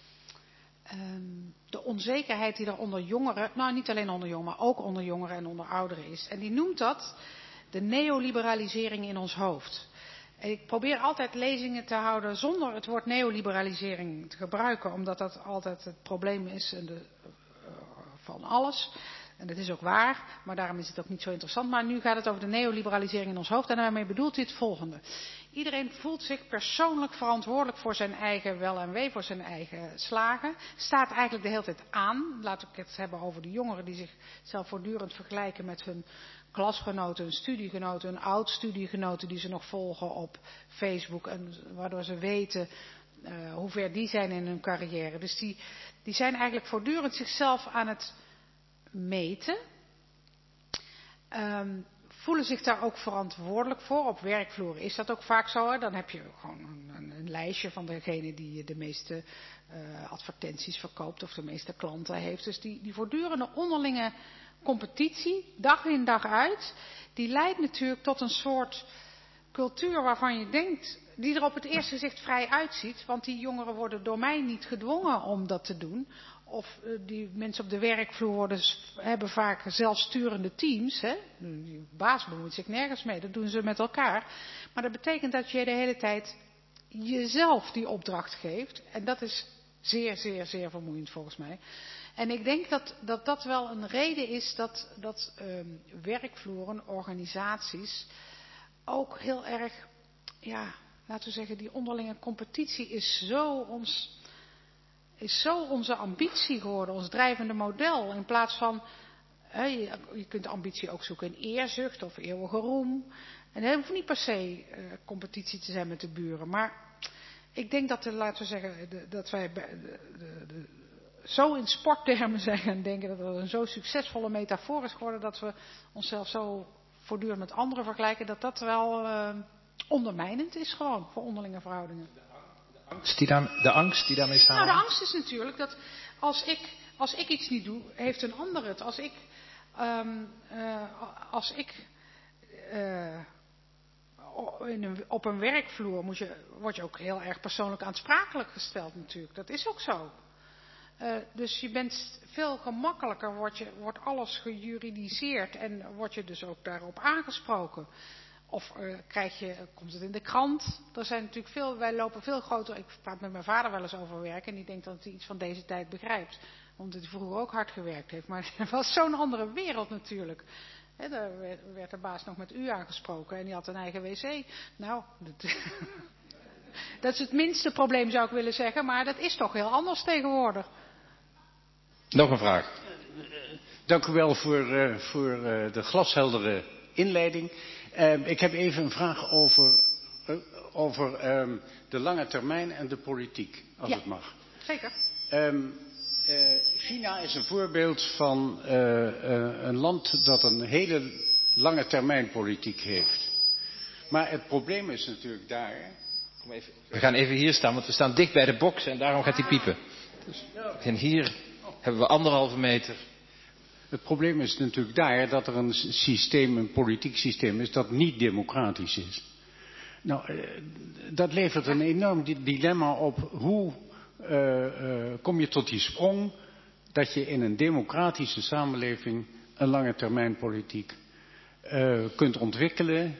um, de onzekerheid die er onder jongeren, nou niet alleen onder jongeren, maar ook onder jongeren en onder ouderen is. En die noemt dat de neoliberalisering in ons hoofd. En ik probeer altijd lezingen te houden zonder het woord neoliberalisering te gebruiken, omdat dat altijd het probleem is de, uh, van alles. En dat is ook waar, maar daarom is het ook niet zo interessant. Maar nu gaat het over de neoliberalisering in ons hoofd en daarmee bedoelt hij het volgende. Iedereen voelt zich persoonlijk verantwoordelijk voor zijn eigen wel en wee, voor zijn eigen slagen. Staat eigenlijk de hele tijd aan. Laat ik het hebben over de jongeren die zichzelf voortdurend vergelijken met hun klasgenoten, hun studiegenoten, hun oud-studiegenoten die ze nog volgen op Facebook. En waardoor ze weten uh, hoe ver die zijn in hun carrière. Dus die, die zijn eigenlijk voortdurend zichzelf aan het meten. Um, voelen zich daar ook verantwoordelijk voor. Op werkvloeren is dat ook vaak zo. Hè? Dan heb je gewoon een, een lijstje van degene die de meeste uh, advertenties verkoopt of de meeste klanten heeft. Dus die, die voortdurende onderlinge competitie, dag in dag uit, die leidt natuurlijk tot een soort cultuur waarvan je denkt, die er op het eerste gezicht vrij uitziet, want die jongeren worden door mij niet gedwongen om dat te doen. Of uh, die mensen op de werkvloer worden, hebben vaak zelfsturende teams. Hè? Die baas bemoeit zich nergens mee, dat doen ze met elkaar. Maar dat betekent dat je de hele tijd jezelf die opdracht geeft. En dat is zeer, zeer, zeer vermoeiend volgens mij. En ik denk dat dat, dat wel een reden is dat, dat um, werkvloeren, organisaties ook heel erg, ja, laten we zeggen, die onderlinge competitie is zo ons... is zo onze ambitie geworden, ons drijvende model. In plaats van, hè, je, je kunt ambitie ook zoeken in eerzucht of eeuwige roem. En het hoeft niet per se uh, competitie te zijn met de buren. Maar ik denk dat, de, laten we zeggen, de, dat wij de, de, de, zo in sporttermen zeggen en denken dat het een zo succesvolle metafoor is geworden, dat we onszelf zo voortdurend met anderen vergelijken, dat dat wel uh, ondermijnend is gewoon voor onderlinge verhoudingen. Angst die daar, de angst die daarmee samen. Nou, de angst is natuurlijk dat als ik, als ik iets niet doe, heeft een ander het. Als ik, um, uh, als ik uh, in een, op een werkvloer moet je, word je ook heel erg persoonlijk aansprakelijk gesteld natuurlijk. Dat is ook zo. Uh, dus je bent veel gemakkelijker, wordt, je, wordt alles gejuridiseerd en word je dus ook daarop aangesproken. Of uh, krijg je, komt het in de krant? Er zijn natuurlijk veel, wij lopen veel groter. Ik praat met mijn vader wel eens over werk en die denkt dat hij iets van deze tijd begrijpt. Omdat hij vroeger ook hard gewerkt heeft. Maar het was zo'n andere wereld natuurlijk. He, daar werd de baas nog met u aangesproken en die had een eigen wc. Nou, dat, dat is het minste probleem zou ik willen zeggen, maar dat is toch heel anders tegenwoordig. Nog een vraag. Dank u wel voor, uh, voor uh, de glasheldere inleiding. Uh, ik heb even een vraag over, uh, over um, de lange termijn en de politiek, als ja, het mag. Zeker. Um, uh, China is een voorbeeld van uh, uh, een land dat een hele lange termijn politiek heeft. Maar het probleem is natuurlijk daar. Kom even. We gaan even hier staan, want we staan dicht bij de box en daarom gaat hij piepen. Dus, en hier hebben we anderhalve meter. Het probleem is natuurlijk daar dat er een systeem, een politiek systeem is dat niet democratisch is. Nou, dat levert een enorm dilemma op. Hoe uh, uh, kom je tot die sprong dat je in een democratische samenleving een lange termijn politiek uh, kunt ontwikkelen?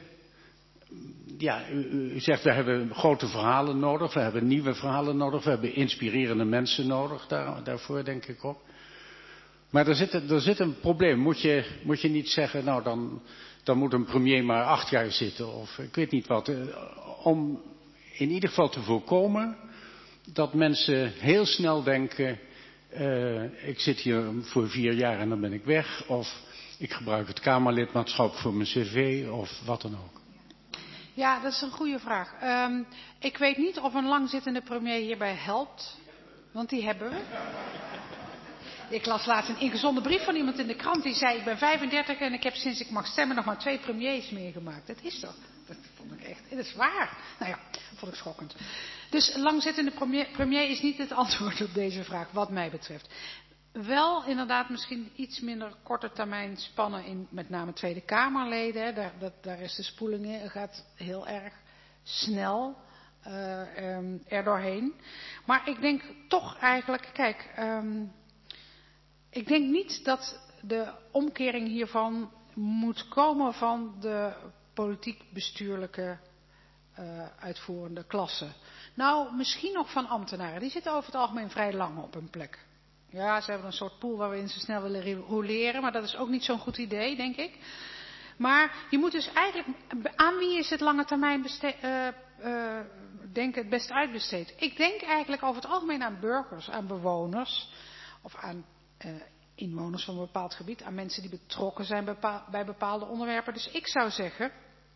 Ja, u, u zegt we hebben grote verhalen nodig, we hebben nieuwe verhalen nodig, we hebben inspirerende mensen nodig, daar, daarvoor denk ik op. Maar er zit, er zit een probleem. Moet je, moet je niet zeggen, nou dan, dan moet een premier maar acht jaar zitten of ik weet niet wat. Om in ieder geval te voorkomen dat mensen heel snel denken, uh, ik zit hier voor vier jaar en dan ben ik weg. Of ik gebruik het Kamerlidmaatschap voor mijn cv of wat dan ook. Ja, dat is een goede vraag. Um, ik weet niet of een langzittende premier hierbij helpt, want die hebben we. Ik las laatst een ingezonde brief van iemand in de krant die zei, ik ben vijfendertig en ik heb sinds ik mag stemmen nog maar twee premiers meegemaakt. Dat is toch? Dat vond ik echt, dat is waar. Nou ja, vond ik schokkend. Dus langzittende premier, premier is niet het antwoord op deze vraag, wat mij betreft. Wel inderdaad misschien iets minder korte termijn spannen in met name Tweede Kamerleden. Hè. Daar, dat, daar is de spoeling in, gaat heel erg snel uh, um, er doorheen. Maar ik denk toch eigenlijk, kijk, um, ik denk niet dat de omkering hiervan moet komen van de politiek bestuurlijke uh, uitvoerende klasse. Nou, misschien nog van ambtenaren. Die zitten over het algemeen vrij lang op hun plek. Ja, ze hebben een soort pool waar we in zo snel willen roleren, maar dat is ook niet zo'n goed idee, denk ik. Maar je moet dus eigenlijk, aan wie is het lange termijn beste- uh, uh, denken het best uitbesteed? Ik denk eigenlijk over het algemeen aan burgers, aan bewoners of aan uh, inwoners van een bepaald gebied, aan mensen die betrokken zijn bepaal, bij bepaalde onderwerpen. Dus ik zou zeggen,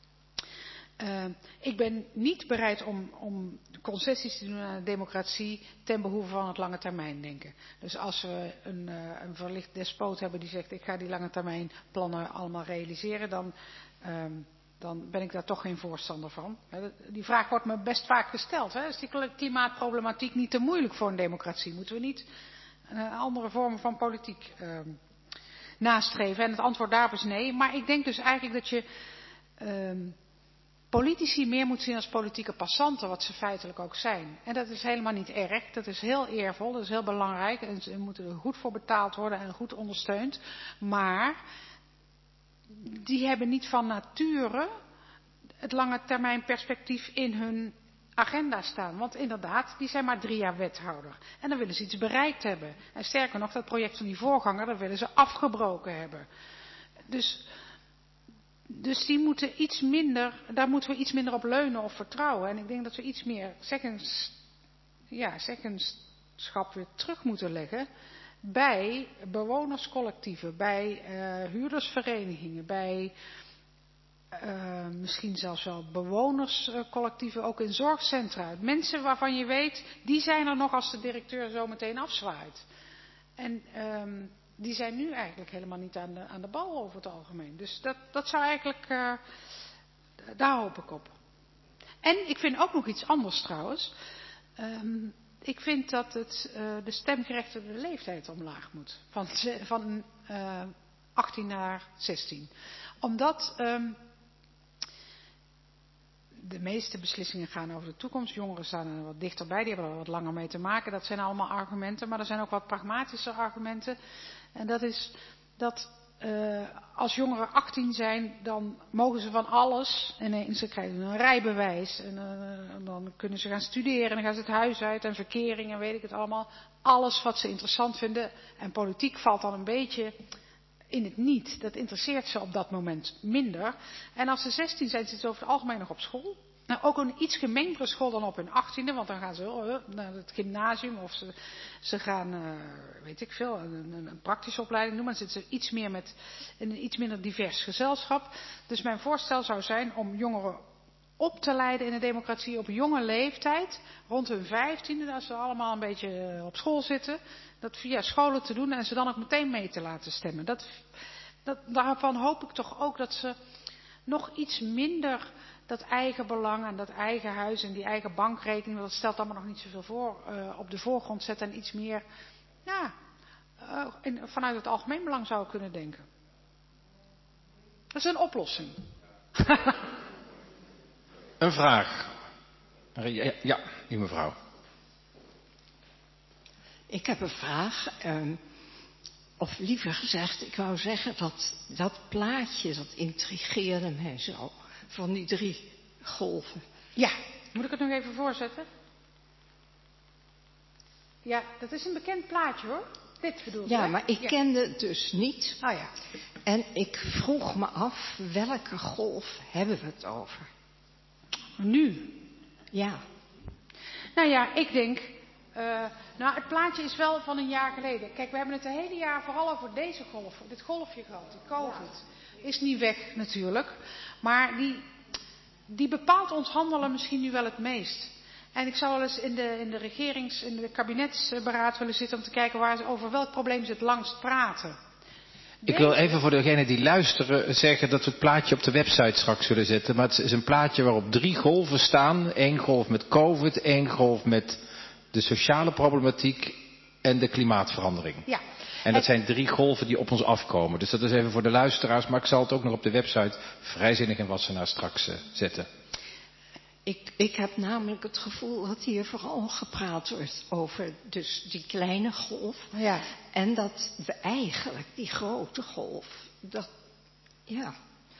Uh, ik ben niet bereid om, om concessies te doen aan de democratie ten behoeve van het lange termijn denken. Dus als we een, uh, een verlicht despoot hebben die zegt ik ga die lange termijn plannen allemaal realiseren, dan, uh, dan ben ik daar toch geen voorstander van. Die vraag wordt me best vaak gesteld. Hè? Is die klimaatproblematiek niet te moeilijk voor een democratie? Moeten we niet een andere vormen van politiek uh, nastreven? En het antwoord daarop is nee. Maar ik denk dus eigenlijk dat je Uh, politici meer moet zien als politieke passanten, wat ze feitelijk ook zijn. En dat is helemaal niet erg, dat is heel eervol, dat is heel belangrijk. En ze moeten er goed voor betaald worden en goed ondersteund. Maar die hebben niet van nature het lange termijn perspectief in hun agenda staan. Want inderdaad, die zijn maar drie jaar wethouder. En dan willen ze iets bereikt hebben. En sterker nog, dat project van die voorganger, dat willen ze afgebroken hebben. Dus... Dus die moeten iets minder, daar moeten we iets minder op leunen of vertrouwen. En ik denk dat we iets meer zeggens, ja, zeggenschap weer terug moeten leggen bij bewonerscollectieven, bij uh, huurdersverenigingen, bij uh, misschien zelfs wel bewonerscollectieven, ook in zorgcentra. Mensen waarvan je weet, die zijn er nog als de directeur zo meteen afzwaait. En um, die zijn nu eigenlijk helemaal niet aan de, aan de bal over het algemeen. Dus dat, dat zou eigenlijk, uh, daar hoop ik op. En ik vind ook nog iets anders trouwens. Um, ik vind dat het, uh, de stemgerechtigde leeftijd omlaag moet. Van, van uh, achttien naar zestien. Omdat um, de meeste beslissingen gaan over de toekomst. Jongeren staan er wat dichterbij, die hebben er wat langer mee te maken. Dat zijn allemaal argumenten, maar er zijn ook wat pragmatische argumenten. En dat is dat uh, als jongeren achttien zijn, dan mogen ze van alles. En ze krijgen een rijbewijs. En uh, dan kunnen ze gaan studeren en dan gaan ze het huis uit en verkering en weet ik het allemaal. Alles wat ze interessant vinden. En politiek valt dan een beetje in het niet. Dat interesseert ze op dat moment minder. En als ze zestien zijn, zitten ze over het algemeen nog op school. Nou, ook een iets gemengdere school dan op hun achttiende, want dan gaan ze uh, naar het gymnasium of ze, ze gaan, uh, weet ik veel, een, een, een praktische opleiding doen, maar dan zitten ze iets meer met een iets minder divers gezelschap. Dus mijn voorstel zou zijn om jongeren op te leiden in de democratie op jonge leeftijd, rond hun vijftiende, als ze allemaal een beetje op school zitten, dat via scholen te doen en ze dan ook meteen mee te laten stemmen. Dat, dat, daarvan hoop ik toch ook dat ze nog iets minder dat eigen belang en dat eigen huis en die eigen bankrekening, dat stelt allemaal nog niet zoveel voor, uh, op de voorgrond zetten en iets meer ja, uh, in, vanuit het algemeen belang zou kunnen denken. Dat is een oplossing. Een vraag. Ja, die mevrouw. Ik heb een vraag. Um, of liever gezegd, ik wou zeggen dat dat plaatje, dat intrigeerde mij zo. Van die drie golven. Ja, moet ik het nog even voorzetten? Ja, dat is een bekend plaatje hoor. Dit bedoel je? Ja, maar ik ja. kende het dus niet. Oh ja. En ik vroeg me af, welke golf hebben we het over? Nu? Ja. Nou ja, ik denk... Uh, nou, het plaatje is wel van een jaar geleden. Kijk, we hebben het het hele jaar vooral over deze golf, dit golfje gehad, die COVID. Is niet weg natuurlijk, maar die, die bepaalt ons handelen misschien nu wel het meest. En ik zou wel eens in de, in de regerings, in de kabinetsberaad willen zitten om te kijken waar ze, over welk probleem ze het langst praten. Ik wil even voor degenen die luisteren zeggen dat we het plaatje op de website straks zullen zetten. Maar het is een plaatje waarop drie golven staan. Eén golf met COVID, één golf met de sociale problematiek en de klimaatverandering. Ja. En dat zijn drie golven die op ons afkomen. Dus dat is even voor de luisteraars, maar ik zal het ook nog op de website Vrijzinnig en Wassenaar straks uh, zetten. Ik, ik heb namelijk het gevoel dat hier vooral gepraat wordt over dus die kleine golf. Ja. En dat we eigenlijk die grote golf, dat, ja.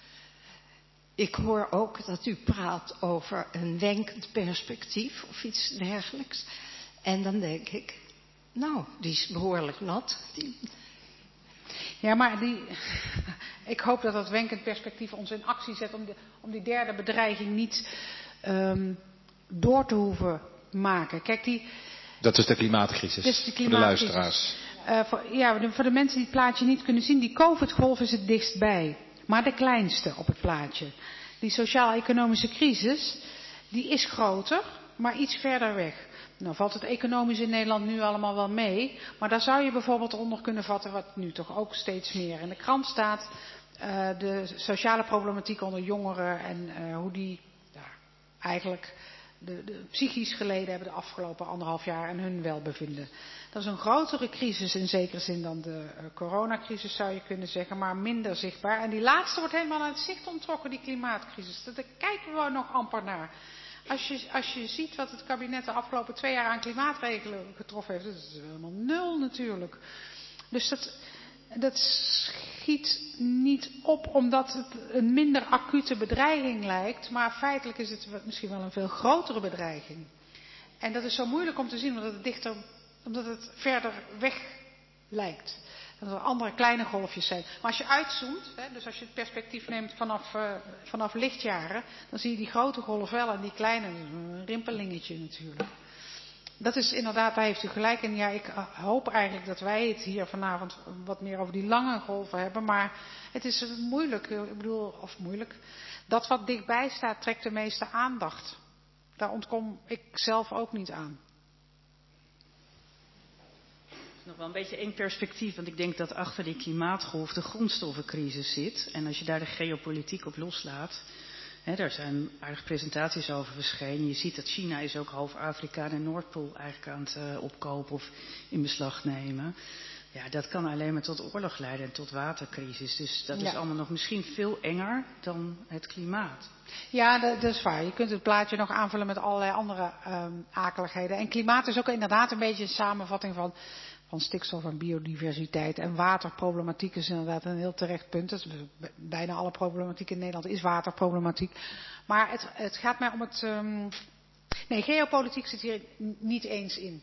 Ik hoor ook dat u praat over een wenkend perspectief of iets dergelijks. En dan denk ik, nou, die is behoorlijk nat. Die... Ja, maar die, ik hoop dat dat wenkend perspectief ons in actie zet om, de, om die derde bedreiging niet um, door te hoeven maken. Kijk, die... Dat is de klimaatcrisis, Dat is de klimaatcrisis. voor de luisteraars. Uh, voor, ja, de, voor de mensen die het plaatje niet kunnen zien, die COVID-golf is het dichtstbij. Maar de kleinste op het plaatje. Die sociaal-economische crisis, die is groter, maar iets verder weg. Nou valt het economisch in Nederland nu allemaal wel mee. Maar daar zou je bijvoorbeeld onder kunnen vatten, wat nu toch ook steeds meer in de krant staat. Uh, de sociale problematiek onder jongeren en uh, hoe die ja, eigenlijk de, de psychisch geleden hebben de afgelopen anderhalf jaar en hun welbevinden. Dat is een grotere crisis in zekere zin dan de uh, coronacrisis zou je kunnen zeggen, maar minder zichtbaar. En die laatste wordt helemaal aan het zicht onttrokken, die klimaatcrisis. Daar kijken we nog amper naar. Als je, als je ziet wat het kabinet de afgelopen twee jaar aan klimaatregelen getroffen heeft, dat is helemaal nul natuurlijk. Dus dat, dat schiet niet op omdat het een minder acute bedreiging lijkt, maar feitelijk is het misschien wel een veel grotere bedreiging. En dat is zo moeilijk om te zien omdat het dichter, omdat het verder weg lijkt. Dat er andere kleine golfjes zijn. Maar als je uitzoomt, hè, dus als je het perspectief neemt vanaf, uh, vanaf lichtjaren, dan zie je die grote golf wel en die kleine, een rimpelingetje natuurlijk. Dat is inderdaad, daar heeft u gelijk in. Ja, ik hoop eigenlijk dat wij het hier vanavond wat meer over die lange golven hebben. Maar het is moeilijk, ik bedoel, of moeilijk. Dat wat dichtbij staat trekt de meeste aandacht. Daar ontkom ik zelf ook niet aan. Nog wel een beetje één perspectief, want ik denk dat achter die klimaatgolf de grondstoffencrisis zit. En als je daar de geopolitiek op loslaat, hè, daar zijn aardige presentaties over verschenen. Je ziet dat China is ook half Afrika en de Noordpool eigenlijk aan het uh, opkopen of in beslag nemen. Ja, dat kan alleen maar tot oorlog leiden en tot watercrisis. Dus dat Ja. is allemaal nog misschien veel enger dan het klimaat. Ja, dat, dat is waar. Je kunt het plaatje nog aanvullen met allerlei andere um, akeligheden. En klimaat is ook inderdaad een beetje een samenvatting van, van stikstof en biodiversiteit. En waterproblematiek is inderdaad een heel terecht punt. Dat is bijna alle problematiek in Nederland is waterproblematiek. Maar het, het gaat mij om het... Um... Nee, geopolitiek zit hier niet eens in.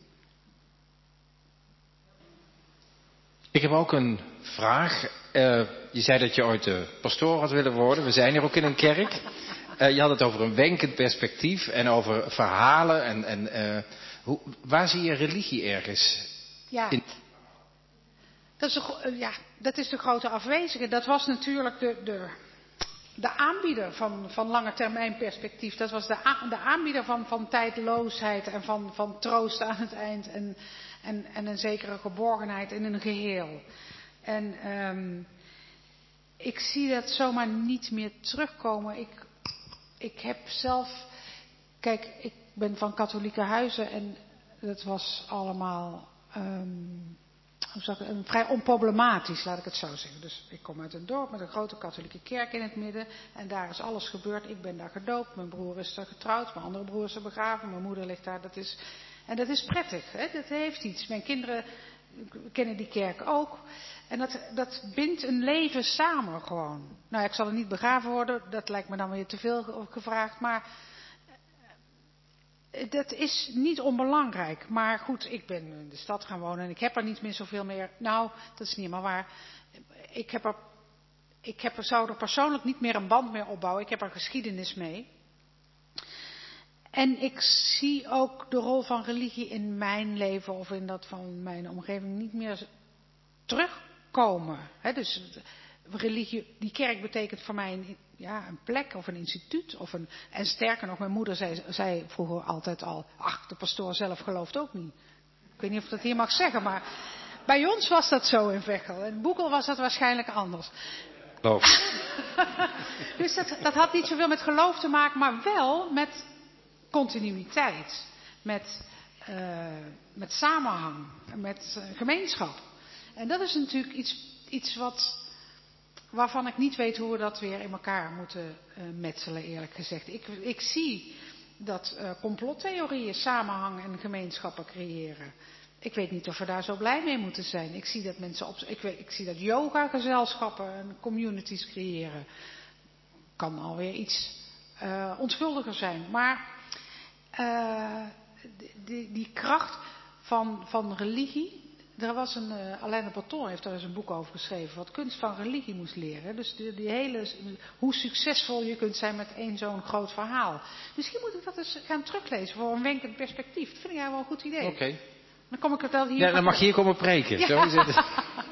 Ik heb ook een vraag. Uh, je zei dat je ooit uh, pastoor had willen worden. We zijn hier ook in een kerk. Uh, je had het over een wenkend perspectief en over verhalen. En, en, uh, hoe, waar zie je religie ergens? Ja, in... dat, is de, ja dat is de grote afwezige. Dat was natuurlijk de, de, de aanbieder van, van lange termijn perspectief. Dat was de, de aanbieder van, van tijdloosheid en van, van troost aan het eind. En, En, en een zekere geborgenheid in een geheel. En um, ik zie dat zomaar niet meer terugkomen. Ik, ik heb zelf... Kijk, ik ben van katholieke huizen en dat was allemaal... Um, hoe zeg ik, een, vrij onproblematisch, laat ik het zo zeggen. Dus ik kom uit een dorp met een grote katholieke kerk in het midden. En daar is alles gebeurd. Ik ben daar gedoopt. Mijn broer is daar getrouwd. Mijn andere broer is er begraven. Mijn moeder ligt daar. Dat is... En dat is prettig, hè? Dat heeft iets. Mijn kinderen kennen die kerk ook. En dat, dat bindt een leven samen gewoon. Nou, ik zal er niet begraven worden, dat lijkt me dan weer te veel gevraagd. Maar dat is niet onbelangrijk. Maar goed, ik ben in de stad gaan wonen en ik heb er niet meer zoveel meer. Nou, dat is niet helemaal waar. Ik, heb er, ik heb er, zou er persoonlijk niet meer een band mee opbouwen. Ik heb er geschiedenis mee. En ik zie ook de rol van religie in mijn leven of in dat van mijn omgeving niet meer terugkomen. He, dus religie, die kerk betekent voor mij een, ja, een plek of een instituut. Of een, en sterker nog, mijn moeder zei, zei vroeger altijd al, ach, de pastoor zelf gelooft ook niet. Ik weet niet of ik dat hier mag zeggen, maar bij ons was dat zo in Veghel. In Boekel was dat waarschijnlijk anders. Geloof. Dus dat, dat had niet zoveel met geloof te maken, maar wel met... continuïteit, met, uh, met samenhang, met uh, gemeenschap. En dat is natuurlijk iets, iets wat, waarvan ik niet weet hoe we dat weer in elkaar moeten uh, metselen, eerlijk gezegd. Ik, ik zie dat uh, complottheorieën samenhang en gemeenschappen creëren. Ik weet niet of we daar zo blij mee moeten zijn. Ik zie dat mensen op, ik, weet, ik zie dat yoga-gezelschappen en communities creëren. Kan alweer iets uh, onschuldiger zijn, maar Uh, die, die, die kracht van, van religie. Er was een, uh, Alain de Botton heeft daar eens een boek over geschreven. Wat kunst van religie moest leren. Dus die, die hele, hoe succesvol je kunt zijn met één zo'n groot verhaal. Misschien moet ik dat eens gaan teruglezen voor een wenkend perspectief. Dat vind ik eigenlijk wel een goed idee. Oké. Okay. Dan kom ik het wel hier. Ja, dan mag je hier komen preken. Ja. Zo is het.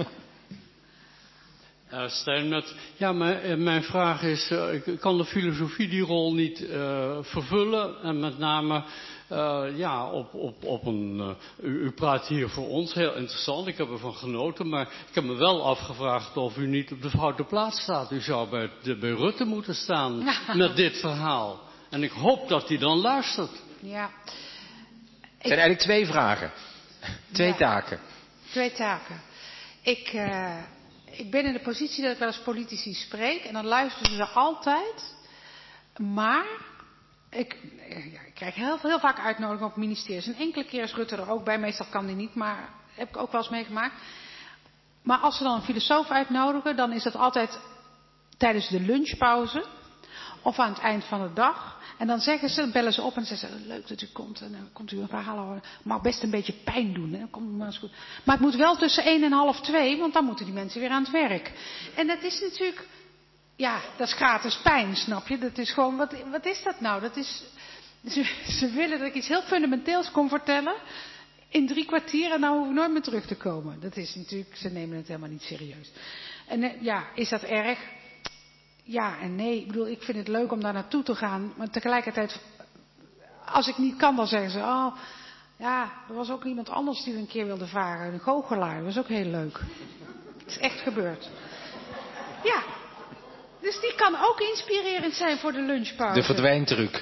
Uh, Stijn, met, ja, mijn, mijn vraag is, uh, kan de filosofie die rol niet uh, vervullen? En met name, uh, ja, op, op, op een, uh, u, u praat hier voor ons, heel interessant, ik heb ervan genoten, maar ik heb me wel afgevraagd of u niet op de foute plaats staat. U zou bij, de, bij Rutte moeten staan met dit verhaal. En ik hoop dat hij dan luistert. Ja. Het zijn eigenlijk twee vragen. Twee ja. taken. Twee taken. Ik... Uh... Ik ben in de positie dat ik wel eens politici spreek en dan luisteren ze altijd. Maar ik, ja, ik krijg heel, heel vaak uitnodigingen op ministeries. En enkele keer is Rutte er ook bij, meestal kan die niet, maar heb ik ook wel eens meegemaakt. Maar als ze dan een filosoof uitnodigen, dan is dat altijd tijdens de lunchpauze of aan het eind van de dag. En dan zeggen ze, dan bellen ze op en zeggen ze, leuk dat u komt. En dan komt u een verhaal horen. Mag best een beetje pijn doen. Hè? Komt maar eens goed. Maar het moet wel tussen één en half twee, want dan moeten die mensen weer aan het werk. En dat is natuurlijk, ja, dat is gratis pijn, snap je? Dat is gewoon, wat, wat is dat nou? Dat is, ze, ze willen dat ik iets heel fundamenteels kon vertellen in drie kwartier en dan hoef ik nooit meer terug te komen. Dat is natuurlijk, ze nemen het helemaal niet serieus. En ja, is dat erg? Ja en nee. Ik bedoel, ik vind het leuk om daar naartoe te gaan. Maar tegelijkertijd, als ik niet kan, dan zeggen ze, oh, ja, er was ook iemand anders die een keer wilde vragen. Een goochelaar, dat was ook heel leuk. Het is echt gebeurd. Ja. Dus die kan ook inspirerend zijn voor de lunchpauze. De verdwijntruc.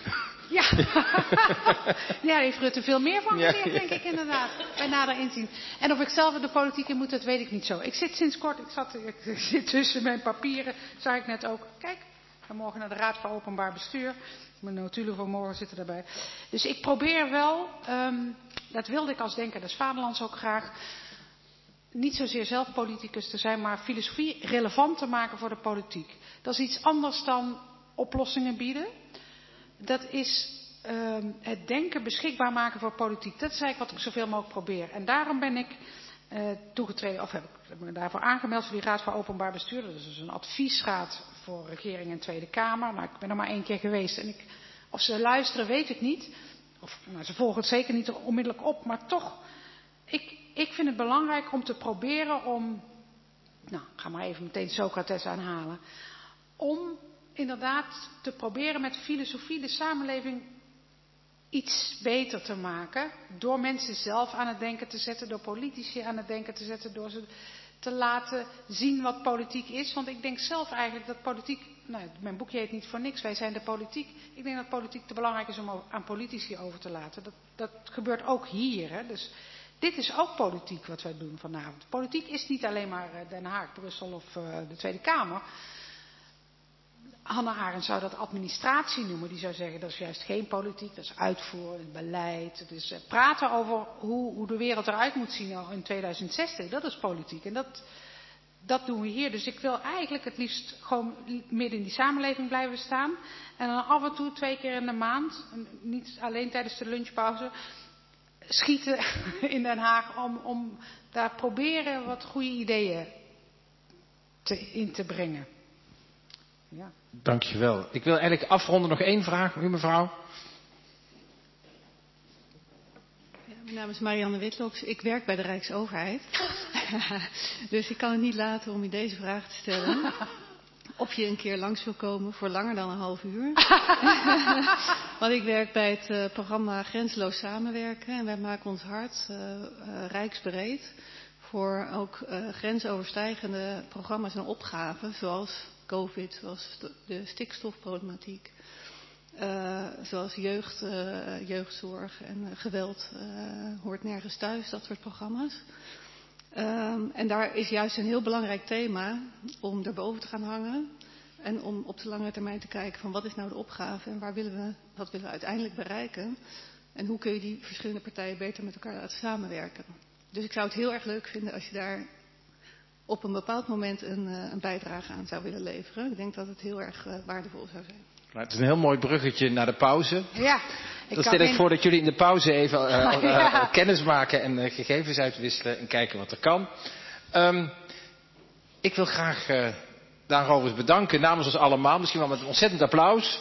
Ja, ja, daar heeft Rutte veel meer van geleerd, Ja, ja. denk ik inderdaad. Bij nader inzien. En of ik zelf in de politiek in moet, dat weet ik niet zo. Ik zit sinds kort, ik, zat, ik zit tussen mijn papieren, zag ik net ook. Kijk, ik ga morgen naar de Raad voor Openbaar Bestuur. Mijn notulen van morgen zitten daarbij. Dus ik probeer wel, um, dat wilde ik als Denker des Vaderlands ook graag, niet zozeer zelf politicus te zijn, maar filosofie relevant te maken voor de politiek. Dat is iets anders dan oplossingen bieden. Dat is uh, het denken beschikbaar maken voor politiek. Dat is eigenlijk wat ik zoveel mogelijk probeer. En daarom ben ik uh, toegetreden, of heb ik, heb me daarvoor aangemeld voor die Raad voor Openbaar Bestuur. Dat is dus een adviesraad voor regering en Tweede Kamer. Nou, ik ben er maar één keer geweest. En ik, of ze luisteren, weet ik niet. Of nou, ze volgen het zeker niet onmiddellijk op. Maar toch, ik, ik vind het belangrijk om te proberen om, nou, ik ga maar even meteen Socrates aanhalen. Om inderdaad te proberen met filosofie de samenleving iets beter te maken. Door mensen zelf aan het denken te zetten, door politici aan het denken te zetten, door ze te laten zien wat politiek is. Want ik denk zelf eigenlijk dat politiek, nou, mijn boekje heet niet voor niks, wij zijn de politiek. Ik denk dat politiek te belangrijk is om aan politici over te laten. Dat, dat gebeurt ook hier. Hè. Dus dit is ook politiek wat wij doen vanavond. Politiek is niet alleen maar Den Haag, Brussel of uh, de Tweede Kamer. Hannah Arendt zou dat administratie noemen. Die zou zeggen dat is juist geen politiek, dat is uitvoeren, beleid. Het is praten over hoe, hoe de wereld eruit moet zien in tweeduizend zestig. Dat is politiek en dat, dat doen we hier. Dus ik wil eigenlijk het liefst gewoon midden in die samenleving blijven staan. En dan af en toe twee keer in de maand, niet alleen tijdens de lunchpauze, schieten in Den Haag om, om daar proberen wat goede ideeën te, in te brengen. Ja. Dankjewel. Ik wil eigenlijk afronden nog één vraag, u mevrouw. Ja, mijn naam is Marianne Witloks. Ik werk bij de Rijksoverheid. Dus ik kan het niet laten om u deze vraag te stellen. Of je een keer langs wil komen voor langer dan een half uur. Want ik werk bij het uh, programma Grenzeloos Samenwerken. En wij maken ons hart uh, uh, rijksbreed voor ook uh, grensoverstijgende programma's en opgaven. Zoals COVID, zoals de stikstofproblematiek. Uh, zoals jeugd, uh, jeugdzorg en uh, geweld uh, hoort nergens thuis, dat soort programma's. Um, en daar is juist een heel belangrijk thema om erboven te gaan hangen. En om op de lange termijn te kijken van wat is nou de opgave en waar willen we, wat willen we uiteindelijk bereiken. En hoe kun je die verschillende partijen beter met elkaar laten samenwerken. Dus ik zou het heel erg leuk vinden als je daar op een bepaald moment een, een bijdrage aan zou willen leveren. Ik denk dat het heel erg uh, waardevol zou zijn. Nou, het is een heel mooi bruggetje naar de pauze. Ja, ik Dan stel ik in... voor dat jullie in de pauze even uh, uh, ja. uh, kennis maken en uh, gegevens uitwisselen en kijken wat er kan. Um, ik wil graag uh, Daan Rovers bedanken namens ons allemaal. Misschien wel met een ontzettend applaus.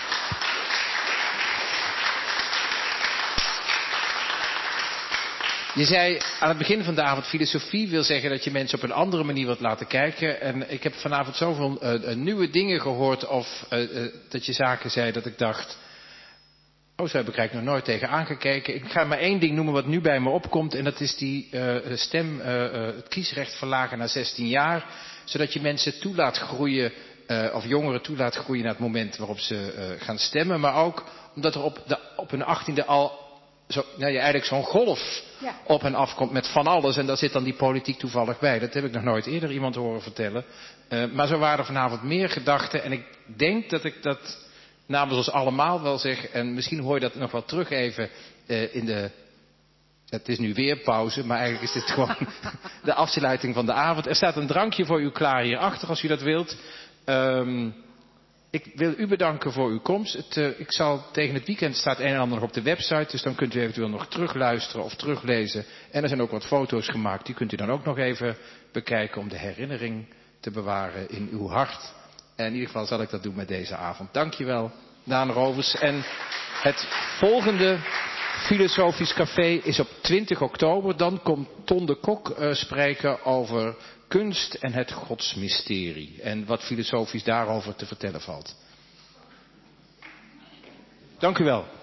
Je zei aan het begin van de avond, filosofie wil zeggen dat je mensen op een andere manier wilt laten kijken. En ik heb vanavond zoveel uh, uh, nieuwe dingen gehoord of uh, uh, dat je zaken zei dat ik dacht, oh, zo heb ik eigenlijk nog nooit tegen aangekeken. Ik ga maar één ding noemen wat nu bij me opkomt en dat is die uh, stem, uh, uh, het kiesrecht verlagen naar zestien jaar. Zodat je mensen toe laat groeien, uh, of jongeren toe laat groeien naar het moment waarop ze uh, gaan stemmen. Maar ook omdat er op, de, op hun achttiende al zo, nou ja, eigenlijk zo'n golf ja. op en af komt met van alles. En daar zit dan die politiek toevallig bij. Dat heb ik nog nooit eerder iemand horen vertellen. Uh, maar zo waren er vanavond meer gedachten. En ik denk dat ik dat namens ons allemaal wel zeg. En misschien hoor je dat nog wel terug even uh, in de... Het is nu weer pauze, maar eigenlijk is dit gewoon de afsluiting van de avond. Er staat een drankje voor u klaar hierachter als u dat wilt. Um, Ik wil u bedanken voor uw komst. Het, uh, ik zal tegen het weekend staat een en ander nog op de website. Dus dan kunt u eventueel nog terugluisteren of teruglezen. En er zijn ook wat foto's gemaakt. Die kunt u dan ook nog even bekijken om de herinnering te bewaren in uw hart. En in ieder geval zal ik dat doen met deze avond. Dankjewel, Daan Rovers. En het volgende Filosofisch Café is op twintig oktober. Dan komt Ton de Kok uh, spreken over kunst en het godsmysterie. En wat filosofisch daarover te vertellen valt. Dank u wel.